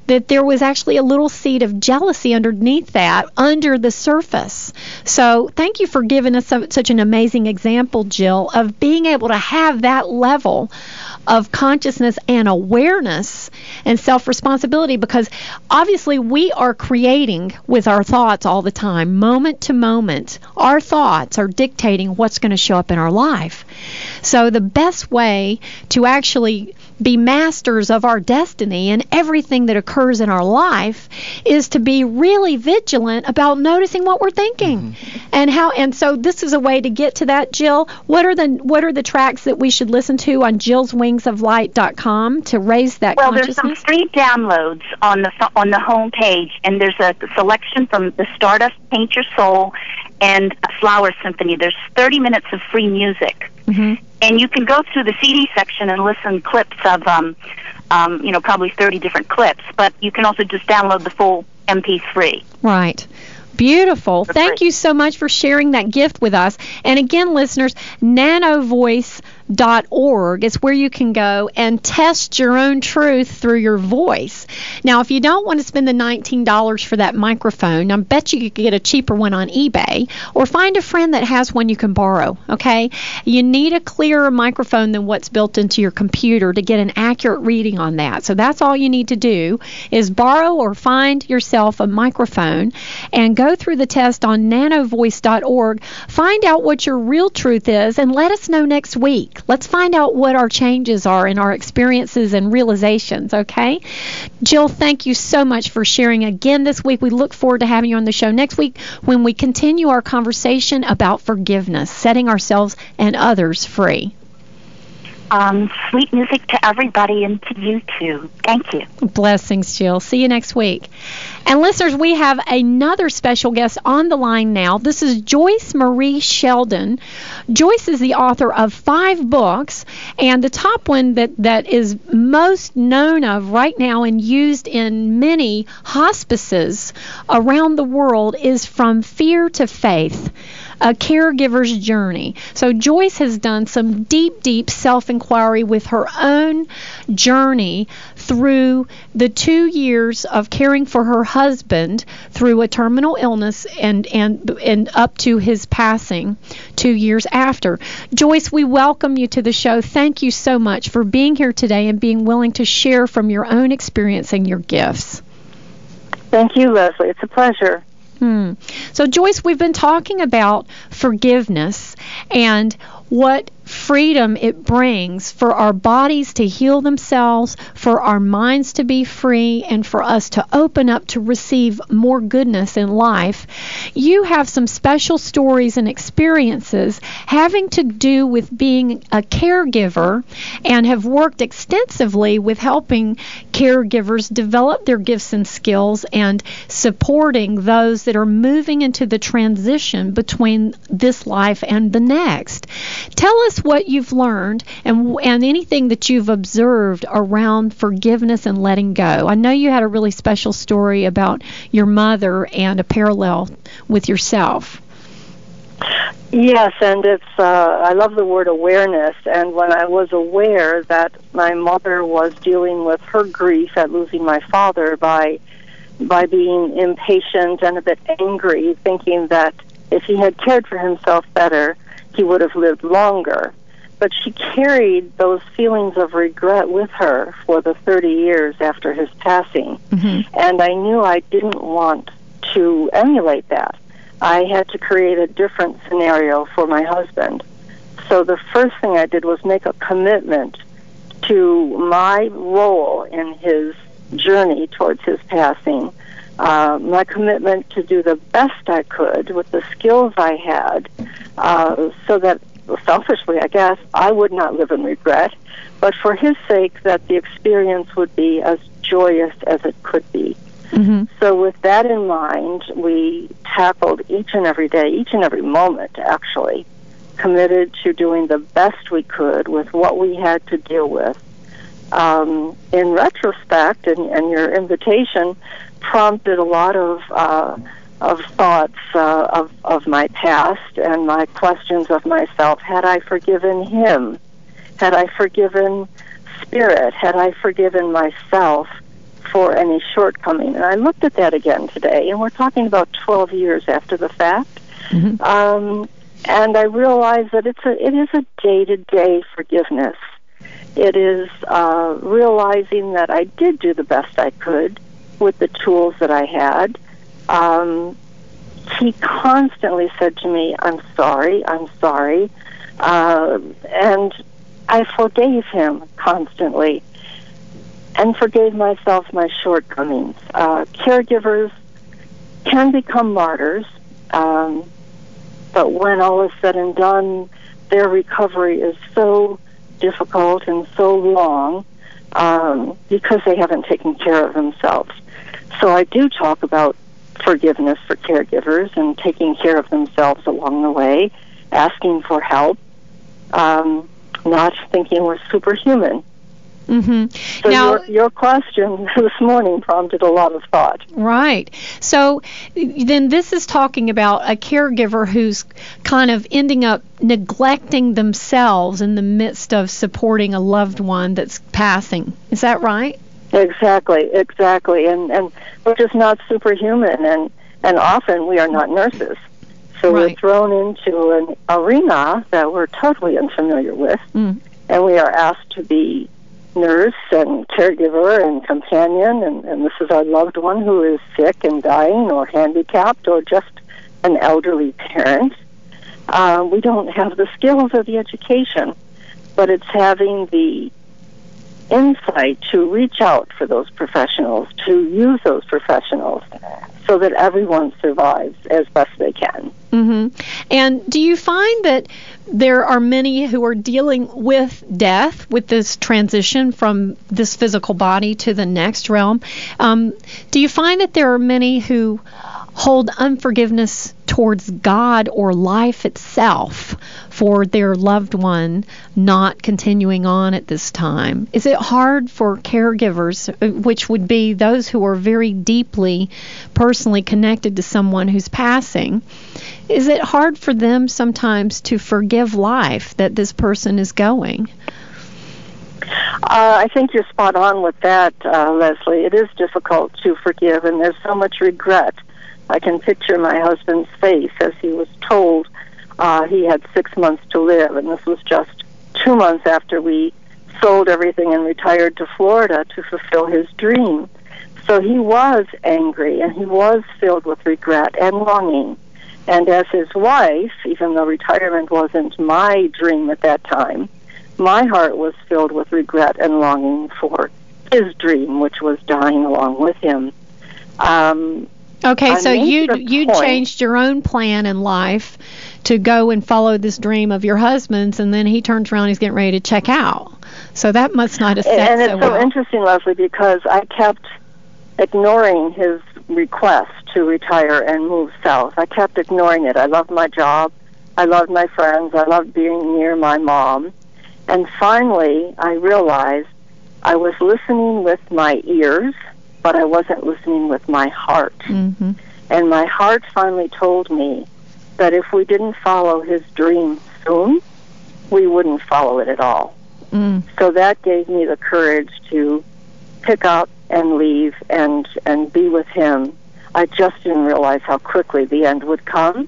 Speaker 1: that there was actually a little seed of jealousy underneath that, under the surface. So thank you for giving us so, such an amazing example, Jill, of being able to have that level of consciousness and awareness and self-responsibility, because obviously we are creating with our thoughts all the time, moment to moment. Our thoughts are dictating what's going to show up in our life. So the best way to actually be masters of our destiny and everything that occurs in our life is to be really vigilant about noticing what we're thinking. Mm-hmm. And how and so this is a way to get to that, Jill. What are the what are the tracks that we should listen to on jills wings of light dot com to raise that
Speaker 3: well,
Speaker 1: consciousness?
Speaker 3: Well, there's some free downloads on the on the home page, and there's a selection from the Stardust Paint Your Soul and Flower Symphony. There's thirty minutes of free music. Mm-hmm. And you can go through the C D section and listen clips of, um, um, you know, probably thirty different clips. But you can also just download the full M P three.
Speaker 1: Right. Beautiful.
Speaker 3: That's
Speaker 1: Thank
Speaker 3: right.
Speaker 1: you so much for sharing that gift with us. And again, listeners, nanovoice dot org is where you can go and test your own truth through your voice. Now, if you don't want to spend the nineteen dollars for that microphone, I bet you could get a cheaper one on eBay, or find a friend that has one you can borrow, okay? You need a clearer microphone than what's built into your computer to get an accurate reading on that. So that's all you need to do is borrow or find yourself a microphone and go through the test on nanovoice dot org. Find out what your real truth is and let us know next week. Let's find out what our changes are in our experiences and realizations, okay? Jill, thank you so much for sharing again this week. We look forward to having you on the show next week when we continue our conversation about forgiveness, setting ourselves and others free.
Speaker 3: Um, sweet music to everybody and to you too. Thank you.
Speaker 1: Blessings, Jill. See you next week. And listeners, we have another special guest on the line now. This is Joyce Marie Sheldon. Joyce is the author of five books, and the top one that, that is most known of right now and used in many hospices around the world is From Fear to Faith, A Caregiver's Journey. So Joyce has done some deep, deep self-inquiry with her own journey through the two years of caring for her husband through a terminal illness and, and, and up to his passing two years after. Joyce, we welcome you to the show. Thank you so much for being here today and being willing to share from your own experience and your gifts.
Speaker 4: Thank you, Leslie. It's a pleasure.
Speaker 1: Hmm. So, Joyce, we've been talking about forgiveness and what freedom it brings for our bodies to heal themselves, for our minds to be free, and for us to open up to receive more goodness in life. You have some special stories and experiences having to do with being a caregiver and have worked extensively with helping caregivers develop their gifts and skills and supporting those that are moving into the transition between this life and the next. Tell us what you've learned and and anything that you've observed around forgiveness and letting go. I know you had a really special story about your mother and a parallel with yourself.
Speaker 4: Yes, and it's, uh, I love the word awareness, and when I was aware that my mother was dealing with her grief at losing my father by by being impatient and a bit angry, thinking that if he had cared for himself better, he would have lived longer. But she carried those feelings of regret with her for the thirty years after his passing. Mm-hmm. And I knew I didn't want to emulate that. I had to create a different scenario for my husband. So the first thing I did was make a commitment to my role in his journey towards his passing, uh, my commitment to do the best I could with the skills I had, uh, so that, selfishly, I guess, I would not live in regret, but for his sake, that the experience would be as joyous as it could be. Mm-hmm. So with that in mind, we tackled each and every day, each and every moment, actually, committed to doing the best we could with what we had to deal with. Um, in retrospect, and, and your invitation prompted a lot of uh, of thoughts uh, of, of my past and my questions of myself. Had I forgiven him? Had I forgiven Spirit? Had I forgiven myself for any shortcoming. And I looked at that again today, and we're talking about twelve years after the fact.
Speaker 1: Mm-hmm.
Speaker 4: Um, and I realized that it's a, it is a day-to-day forgiveness. It is uh, realizing that I did do the best I could with the tools that I had. Um, he constantly said to me, I'm sorry, I'm sorry. Uh, and I forgave him constantly and forgave myself my shortcomings. Uh, caregivers can become martyrs, um, but when all is said and done, their recovery is so difficult and so long um, because they haven't taken care of themselves. So I do talk about forgiveness for caregivers and taking care of themselves along the way, asking for help, um, not thinking we're superhuman.
Speaker 1: Mm-hmm.
Speaker 4: So
Speaker 1: now,
Speaker 4: your, your question this morning prompted a lot of thought.
Speaker 1: Right. So then this is talking about a caregiver who's kind of ending up neglecting themselves in the midst of supporting a loved one that's passing. Is that right?
Speaker 4: Exactly, exactly. And, and we're just not superhuman, and, and often we are not nurses. So
Speaker 1: right.
Speaker 4: we're thrown into an arena that we're totally unfamiliar with,
Speaker 1: Mm.
Speaker 4: and we are asked to be nurse and caregiver and companion, and, and this is our loved one who is sick and dying or handicapped or just an elderly parent. Uh, we don't have the skills or the education, but it's having the insight to reach out for those professionals, to use those professionals so that everyone survives as best they can.
Speaker 1: Mm-hmm. And do you find that there are many who are dealing with death, with this transition from this physical body to the next realm? Um, do you find that there are many who hold unforgiveness towards God or life itself for their loved one not continuing on at this time? Is it hard for caregivers, which would be those who are very deeply personally connected to someone who's passing, is it hard for them sometimes to forgive life that this person is going?
Speaker 4: Uh, I think you're spot on with that, uh, Leslie. It is difficult to forgive, and there's so much regret. I can picture my husband's face as he was told uh, he had six months to live, and this was just two months after we sold everything and retired to Florida to fulfill his dream. So he was angry, and he was filled with regret and longing. And as his wife, even though retirement wasn't my dream at that time, my heart was filled with regret and longing for his dream, which was dying along with him. Um,
Speaker 1: okay, so you you
Speaker 4: point,
Speaker 1: changed your own plan in life to go and follow this dream of your husband's, and then he turns around, he's getting ready to check out. So that must not have set
Speaker 4: and it's
Speaker 1: so
Speaker 4: so
Speaker 1: well.
Speaker 4: interesting, Leslie, because I kept ignoring his request to retire and move south. I kept ignoring it. I loved my job. I loved my friends. I loved being near my mom. And finally, I realized I was listening with my ears, but I wasn't listening with my heart.
Speaker 1: Mm-hmm.
Speaker 4: And my heart finally told me that if we didn't follow his dream soon, we wouldn't follow it at all.
Speaker 1: Mm.
Speaker 4: So that gave me the courage to pick up and leave and, and be with him. I just didn't realize how quickly the end would come.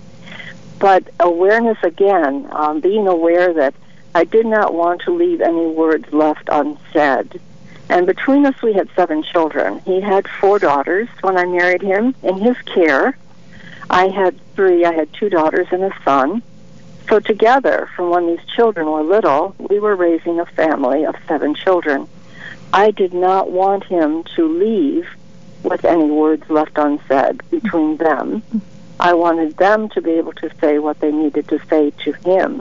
Speaker 4: But awareness again, um, being aware that I did not want to leave any words left unsaid. And between us, we had seven children. He had four daughters when I married him in his care. I had three. I had two daughters and a son. So together, from when these children were little, we were raising a family of seven children. I did not want him to leave with any words left unsaid between them. I wanted them to be able to say what they needed to say to him.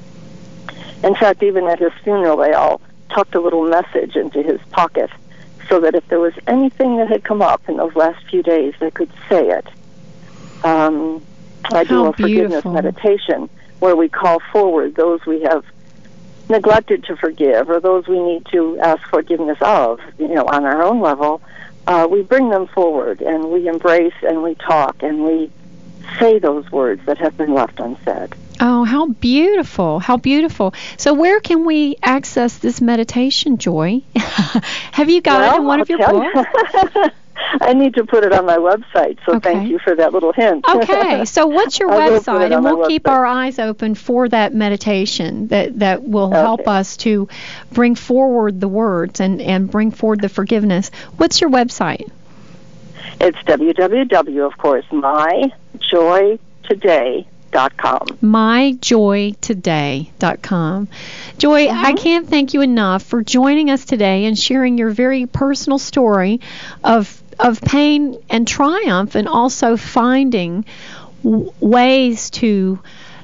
Speaker 4: In fact, even at his funeral, they all tucked a little message into his pocket so that if there was anything that had come up in those last few days, they could say it. Um, I do
Speaker 1: How
Speaker 4: a forgiveness
Speaker 1: beautiful.
Speaker 4: meditation where we call forward those we have neglected to forgive or those we need to ask forgiveness of, you know, on our own level. Uh, we bring them forward and we embrace and we talk and we say those words that have been left unsaid.
Speaker 1: Oh, how beautiful. How beautiful. So where can we access this meditation, Joy? Have you got
Speaker 4: well,
Speaker 1: it in one
Speaker 4: I'll
Speaker 1: of your
Speaker 4: tell
Speaker 1: books?
Speaker 4: You. I need to put it on my website, so
Speaker 1: Okay.
Speaker 4: thank you for that little hint.
Speaker 1: Okay, so what's your
Speaker 4: I will put
Speaker 1: website?
Speaker 4: it on
Speaker 1: And
Speaker 4: my
Speaker 1: we'll keep
Speaker 4: website.
Speaker 1: our eyes open for that meditation that, that will
Speaker 4: Okay.
Speaker 1: help us to bring forward the words and, and bring forward the forgiveness. What's your website?
Speaker 4: It's www, of course, my joy today dot com.
Speaker 1: my joy today dot com. Joy,
Speaker 4: Mm-hmm.
Speaker 1: I can't thank you enough for joining us today and sharing your very personal story of of pain and triumph, and also finding w- ways to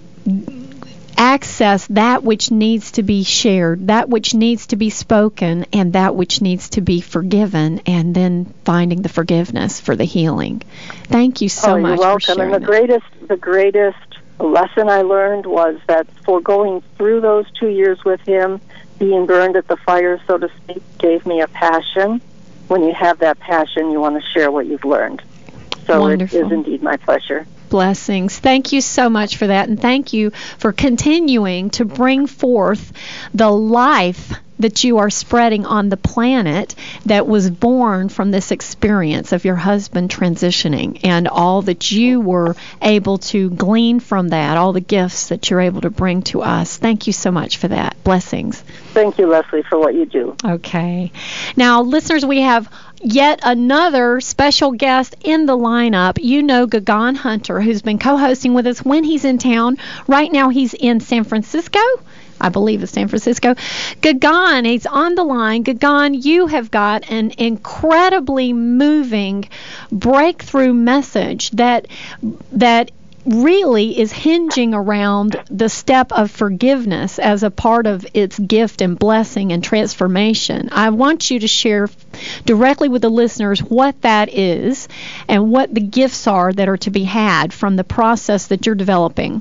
Speaker 1: access that which needs to be shared, that which needs to be spoken, and that which needs to be forgiven, and then finding the forgiveness for the healing. Thank you so
Speaker 4: oh,
Speaker 1: much
Speaker 4: you're welcome.
Speaker 1: for sharing
Speaker 4: And the
Speaker 1: that.
Speaker 4: greatest, the greatest lesson I learned was that for going through those two years with him, being burned at the fire, so to speak, gave me a passion. When you have that passion, you want to share what you've learned. So
Speaker 1: Wonderful.
Speaker 4: it is indeed my pleasure.
Speaker 1: Blessings. Thank you so much for that, and thank you for continuing to bring forth the life that you are spreading on the planet that was born from this experience of your husband transitioning, and all that you were able to glean from that, all the gifts that you're able to bring to us. Thank you so much for that. Blessings.
Speaker 4: Thank you, Leslie, for what you do.
Speaker 1: Okay. Now, listeners, we have yet another special guest in the lineup. You know Gagan Hunter, who's been co-hosting with us when he's in town. Right now he's in San Francisco. I believe it's San Francisco. Gagan, he's on the line. Gagan, you have got an incredibly moving breakthrough message that that really is hinging around the step of forgiveness as a part of its gift and blessing and transformation. I want you to share directly with the listeners what that is and what the gifts are that are to be had from the process that you're developing.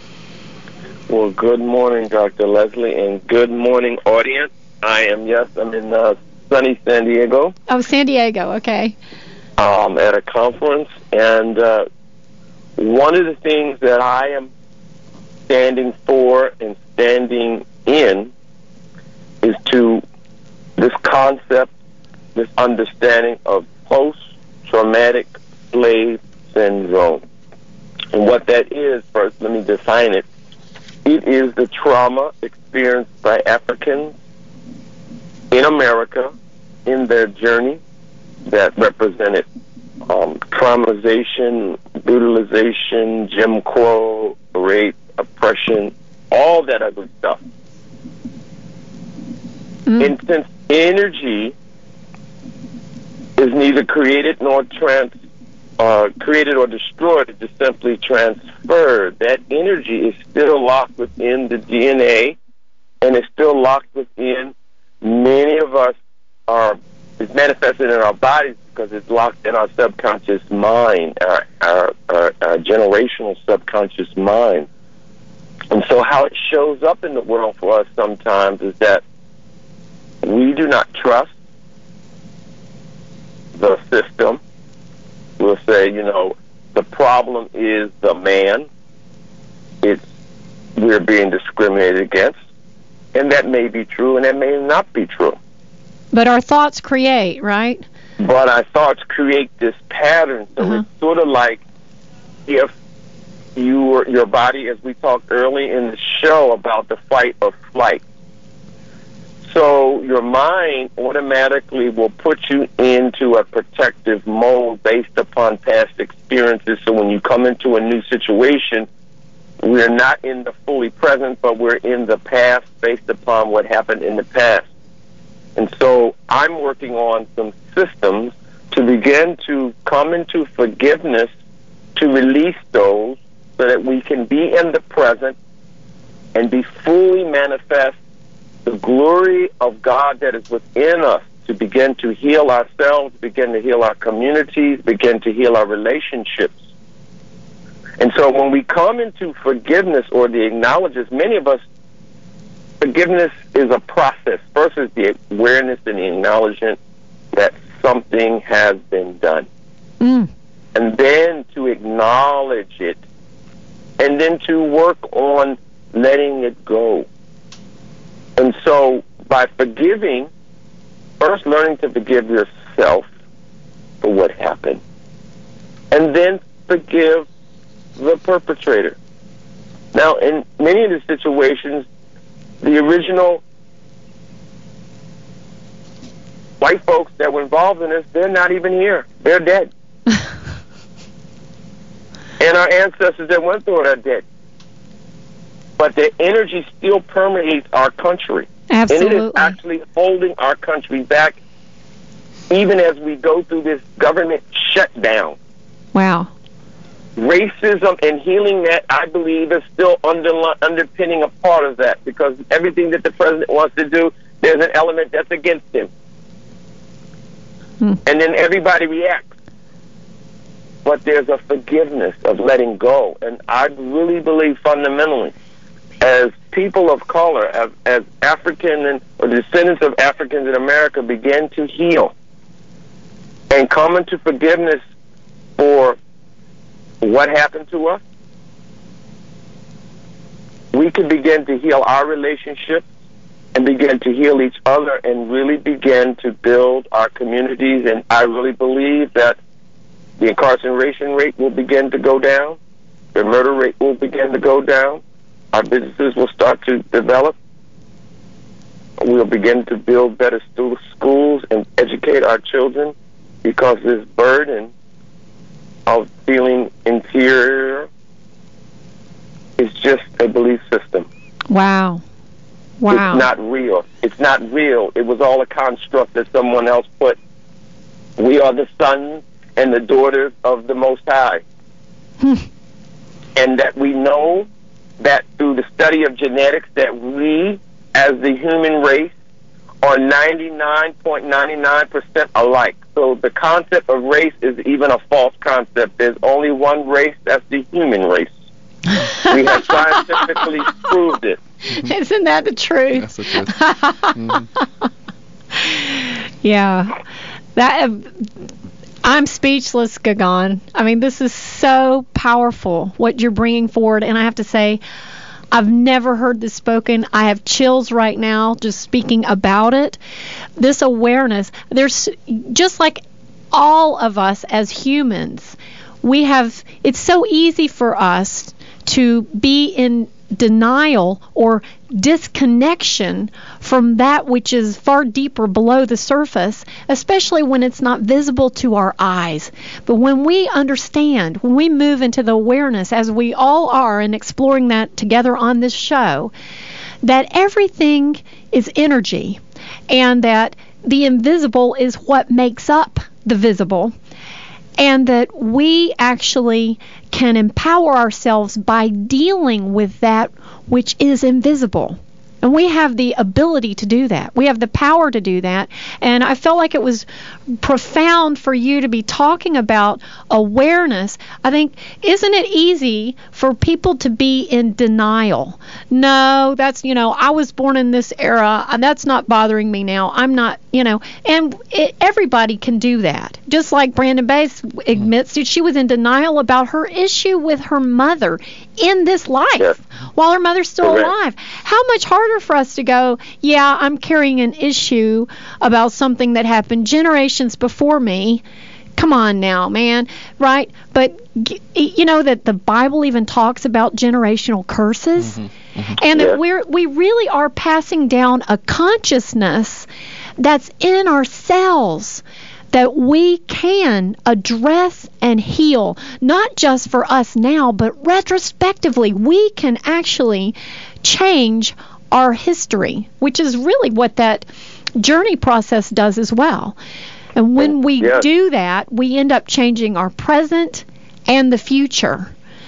Speaker 5: Well, good morning, Doctor Leslie, and good morning, audience. I am, yes, I'm in uh, sunny San Diego.
Speaker 1: Oh, San Diego, okay.
Speaker 5: Um, at a conference, and uh, one of the things that I am standing for and standing in is to this concept, this understanding of post-traumatic slave syndrome. And what that is, first, let me define it. It is the trauma experienced by Africans in America in their journey that represented um, traumatization, brutalization, Jim Crow, rape, oppression, all that other stuff.
Speaker 1: Mm.
Speaker 5: And since energy is neither created nor trans, uh, created or destroyed, it just simply transferred. That energy is still locked within the D N A, and it's still locked within many of us. Are it's manifested in our bodies because it's locked in our subconscious mind, our, our, our, our generational subconscious mind. And so how it shows up in the world for us sometimes is that we do not trust the system. We'll say, you know, the problem is the man. It's we're being discriminated against. And that may be true, and that may not be true.
Speaker 1: But our thoughts create, right?
Speaker 5: But our thoughts create this pattern. So
Speaker 1: Uh-huh.
Speaker 5: it's sort of like if you were, your body, as we talked early in the show about the fight or flight. So your mind automatically will put you into a protective mode based upon past experiences. So when you come into a new situation, we're not in the fully present, but we're in the past based upon what happened in the past. And so I'm working on some systems to begin to come into forgiveness, to release those so that we can be in the present and be fully manifest the glory of God that is within us, to begin to heal ourselves, begin to heal our communities, begin to heal our relationships. And so when we come into forgiveness or the acknowledgement, many of us, forgiveness is a process. First is the awareness and the acknowledgement that something has been done.
Speaker 1: Mm.
Speaker 5: And then to acknowledge it and then to work on letting it go. And so by forgiving, first learning to forgive yourself for what happened, and then forgive the perpetrator. Now, in many of the situations, the original white folks that were involved in this, they're not even here. They're dead. And our ancestors that went through it are dead. But their energy still permeates our country.
Speaker 1: Absolutely.
Speaker 5: And it is actually holding our country back even as we go through this government shutdown.
Speaker 1: Wow.
Speaker 5: Racism and healing that, I believe, is still under, underpinning a part of that, because everything that the president wants to do, there's an element that's against him. Hmm. And then everybody reacts. But there's a forgiveness of letting go. And I really believe fundamentally, as people of color, as, as African and or descendants of Africans in America begin to heal and come into forgiveness for what happened to us, we can begin to heal our relationships and begin to heal each other and really begin to build our communities. And I really believe that the incarceration rate will begin to go down. The murder rate will begin to go down. Our businesses will start to develop. We'll begin to build better schools and educate our children, because this burden of feeling inferior is just a belief system.
Speaker 1: Wow. Wow.
Speaker 5: It's not real. It's not real. It was all a construct that someone else put. We are the sons and the daughters of the Most High. Hmm. And that we know that through the study of genetics that we, as the human race, are ninety-nine point nine nine percent alike. So the concept of race is even a false concept. There's only one race, that's the human race. We have scientifically proved it.
Speaker 1: Isn't that the truth?
Speaker 2: That's the truth. Mm-hmm.
Speaker 1: Yeah. That... Uh, I'm speechless, Gagan. I mean, this is so powerful, what you're bringing forward. And I have to say, I've never heard this spoken. I have chills right now just speaking about it. This awareness, there's just like all of us as humans, we have, it's so easy for us to be in denial or disconnection from that which is far deeper below the surface, especially when it's not visible to our eyes. But when we understand, when we move into the awareness, as we all are, and exploring that together on this show, that everything is energy, and that the invisible is what makes up the visible, and that we actually can empower ourselves by dealing with that which is invisible. And we have the ability to do that. We have the power to do that. And I felt like it was profound for you to be talking about awareness. I think, isn't it easy for people to be in denial? No, that's, you know, I was born in this era, and that's not bothering me now. I'm not, you know, and it, everybody can do that. Just like Brandon Bass admits that she was in denial about her issue with her mother in this life, yes, while her mother's still
Speaker 5: Correct.
Speaker 1: alive. How much harder for us to go, yeah, I'm carrying an issue about something that happened generations before me. Come on now, man, right? But you know that the Bible even talks about generational curses, mm-hmm, mm-hmm. and that yeah. we're we really are passing down a consciousness that's in ourselves that we can address and heal, not just for us now, but retrospectively. We can actually change our history, which is really what that journey process does as well. And when we yes. do that, we end up changing our present and the future.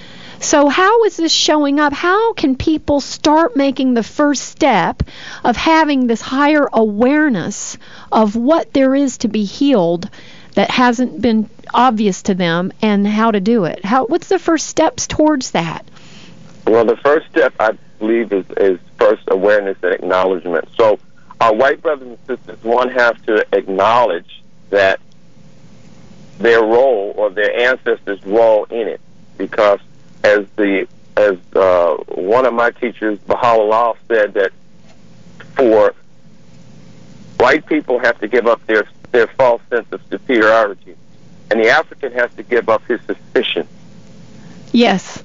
Speaker 1: So how is this showing up? How can people start making the first step of having this higher awareness of what there is to be healed that hasn't been obvious to them, and how to do it? How? What's the first steps towards that?
Speaker 5: Well, the first step, I believe, is, is first awareness and acknowledgement. So our white brothers and sisters, one, have to acknowledge that their role or their ancestors' role in it, because as the as uh, one of my teachers, Baha'u'llah, said that for white people have to give up their their false sense of superiority, and the African has to give up his suspicion.
Speaker 1: Yes.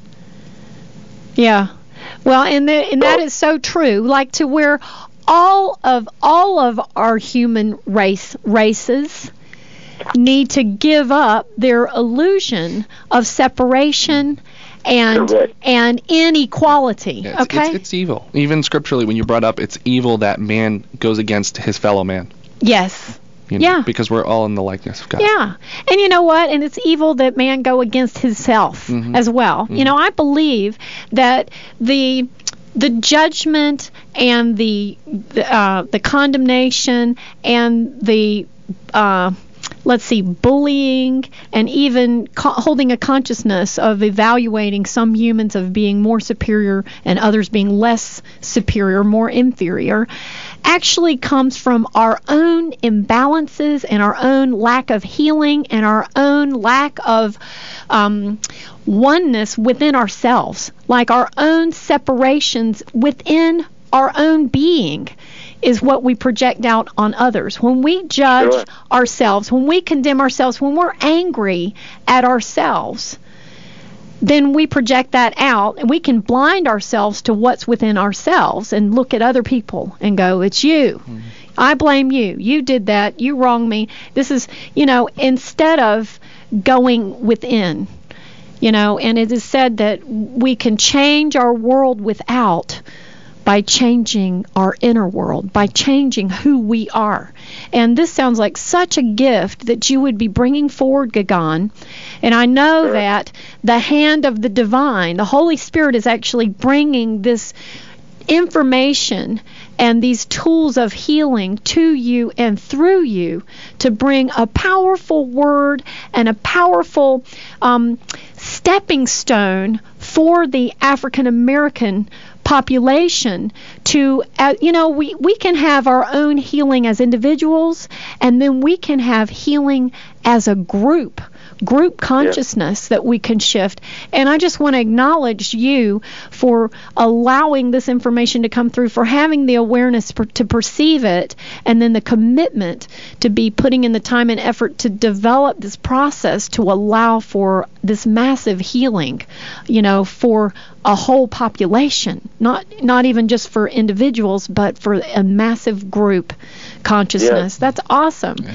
Speaker 1: Yeah. Well, and, the, and that is so true. Like to where all of all of our human race races need to give up their illusion of separation and
Speaker 5: Correct.
Speaker 1: and inequality.
Speaker 2: Yeah, it's,
Speaker 1: okay.
Speaker 2: It's, it's evil. Even scripturally, when you brought up, it's evil that man goes against his fellow man.
Speaker 1: Yes.
Speaker 2: You know,
Speaker 1: Yeah.
Speaker 2: Because we're all in the likeness of God.
Speaker 1: Yeah. And you know what? And it's evil that man go against himself
Speaker 2: Mhm.
Speaker 1: as well.
Speaker 2: Mhm.
Speaker 1: You know, I believe that the the judgment and the the, uh, the condemnation and the uh, let's see, bullying and even co- holding a consciousness of evaluating some humans of being more superior and others being less superior, more inferior, actually comes from our own imbalances and our own lack of healing and our own lack of um, oneness within ourselves, like our own separations within our own being is what we project out on others. When we judge
Speaker 5: Sure.
Speaker 1: ourselves, when we condemn ourselves, when we're angry at ourselves, then we project that out and we can blind ourselves to what's within ourselves and look at other people and go, it's you. Mm-hmm. I blame you. You did that. You wronged me. This is, you know, instead of going within, you know, and it is said that we can change our world without by changing our inner world, by changing who we are. And this sounds like such a gift that you would be bringing forward, Gagan. And I know
Speaker 5: Sure.
Speaker 1: that the hand of the divine, the Holy Spirit, is actually bringing this information and these tools of healing to you and through you to bring a powerful word and a powerful um, stepping stone for the African American population to, uh, you know, we, we can have our own healing as individuals, and then we can have healing as a group, group consciousness yeah. that we can shift. And I just want to acknowledge you for allowing this information to come through, for having the awareness per, to perceive it, and then the commitment to be putting in the time and effort to develop this process to allow for this massive healing, you know, for a whole population, not not even just for individuals, but for a massive group consciousness. Yeah. That's awesome. Yeah.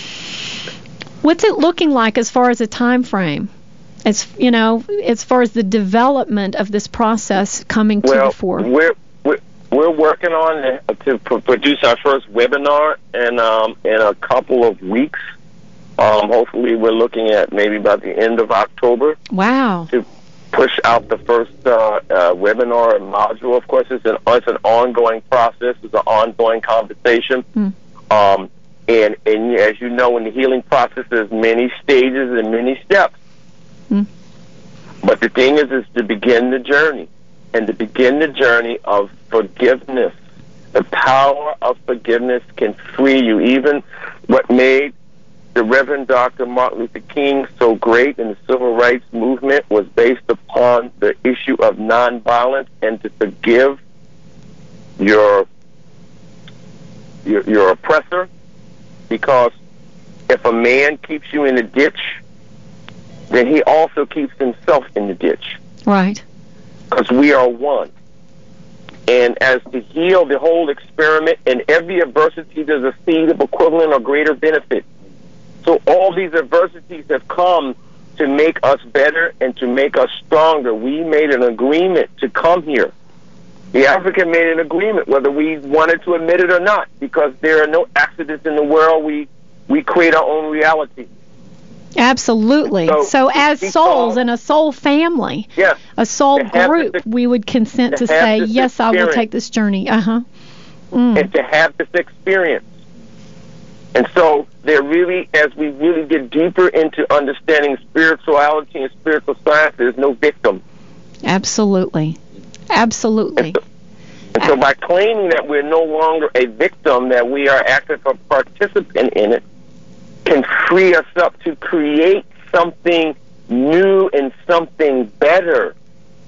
Speaker 1: What's it looking like as far as a time frame? As you know, as far as the development of this process coming to
Speaker 5: well,
Speaker 1: the fore.
Speaker 5: We're, we're we're working on to produce our first webinar in um, in a couple of weeks. Um, hopefully, we're looking at maybe by the end of October.
Speaker 1: Wow. To
Speaker 5: push out the first uh, uh, webinar module. Of course, it's an it's an ongoing process. It's an ongoing conversation. Mm. Um, and and as you know, in the healing process, there's many stages and many steps. Mm. But the thing is, is to begin the journey, and to begin the journey of forgiveness. The power of forgiveness can free you. Even what made the Reverend Doctor Martin Luther King so great in the civil rights movement was based upon the issue of nonviolence and to forgive your your, your oppressor. Because if a man keeps you in the ditch, then he also keeps himself in the ditch.
Speaker 1: Right.
Speaker 5: Because we are one. And as to heal the whole experiment, in every adversity there's a seed of equivalent or greater benefit. So all these adversities have come to make us better and to make us stronger. We made an agreement to come here. The African made an agreement, whether we wanted to admit it or not, because there are no accidents in the world. We we create our own reality.
Speaker 1: Absolutely. So, so as souls in a soul family,
Speaker 5: yes,
Speaker 1: a soul group, this, we would consent to, to say, yes, I will take this journey. Uh-huh.
Speaker 5: Mm. And to have this experience. And so there really, as we really get deeper into understanding spirituality and spiritual science, there's no victim.
Speaker 1: Absolutely. Absolutely.
Speaker 5: And so, and so by claiming that we're no longer a victim, that we are active a participant in it, can free us up to create something new and something better.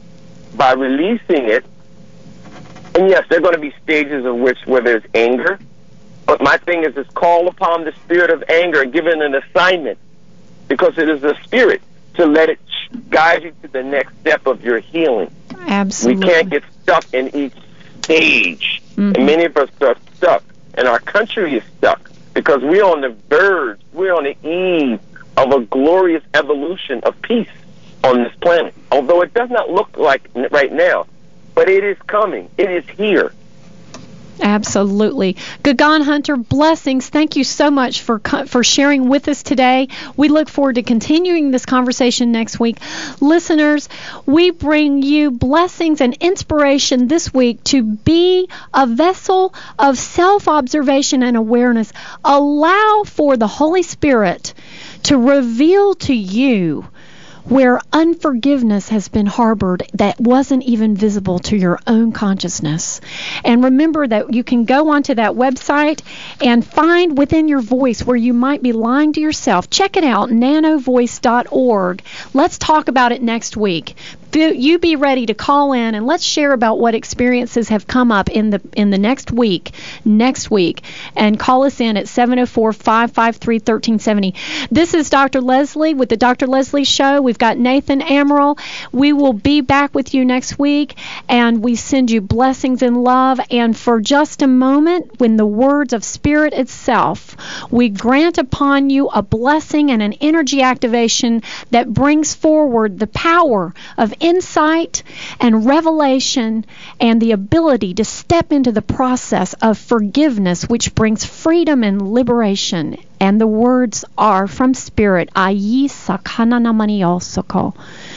Speaker 5: by releasing it. And yes, there are going to be stages of which where there's anger. But my thing is, is call upon the spirit of anger and give it an assignment, because it is the spirit, to let it guide you to the next step of your healing.
Speaker 1: Absolutely.
Speaker 5: We can't get stuck in each stage. Mm-hmm. And many of us are stuck, and our country is stuck because we're on the verge, we're on the eve of a glorious evolution of peace on this planet. Although it does not look like right now, but it is coming. It is here.
Speaker 1: Absolutely. Gagan Hunter, blessings. Thank you so much for for sharing with us today. We look forward to continuing this conversation next week. Listeners, we bring you blessings and inspiration this week to be a vessel of self-observation and awareness. Allow for the Holy Spirit to reveal to you where unforgiveness has been harbored that wasn't even visible to your own consciousness. And remember that you can go onto that website and find within your voice where you might be lying to yourself. Check it out, nano voice dot org. Let's talk about it next week. You be ready to call in and let's share about what experiences have come up in the in the next week, next week, and call us in at seven oh four, five five three, one three seven oh. This is Doctor Leslie with the Doctor Leslie Show. We've got Nathan Amaral. We will be back with you next week, and we send you blessings and love. And for just a moment, when the words of Spirit itself, we grant upon you a blessing and an energy activation that brings forward the power of insight and revelation and the ability to step into the process of forgiveness, which brings freedom and liberation. And the words are from Spirit. Ayi sakana namaniosoko.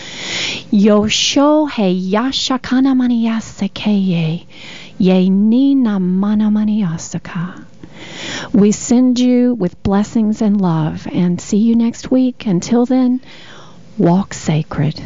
Speaker 1: Yosho he yashakana maniasekeye. Ye nina manamaniasaka. We send you with blessings and love, and see you next week. Until then, walk sacred.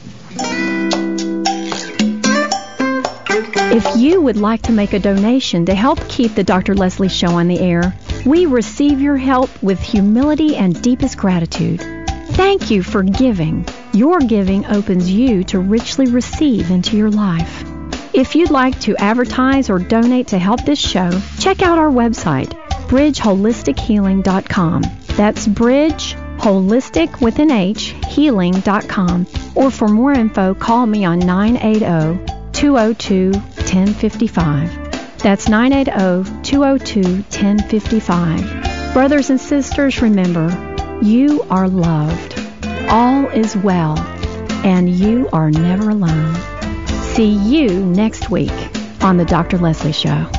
Speaker 1: If you would like to make a donation to help keep the Doctor Leslie Show on the air, we receive your help with humility and deepest gratitude. Thank you for giving. Your giving opens you to richly receive into your life. If you'd like to advertise or donate to help this show, check out our website, bridge holistic healing dot com. That's Bridge Holistic with an H, healing dot com. Or for more info, call me on nine eight zero, two zero two, one zero five five. That's nine eight zero, two zero two, one zero five five. Brothers and sisters, remember, you are loved. All is well, and you are never alone. See you next week on The Doctor Leslie Show.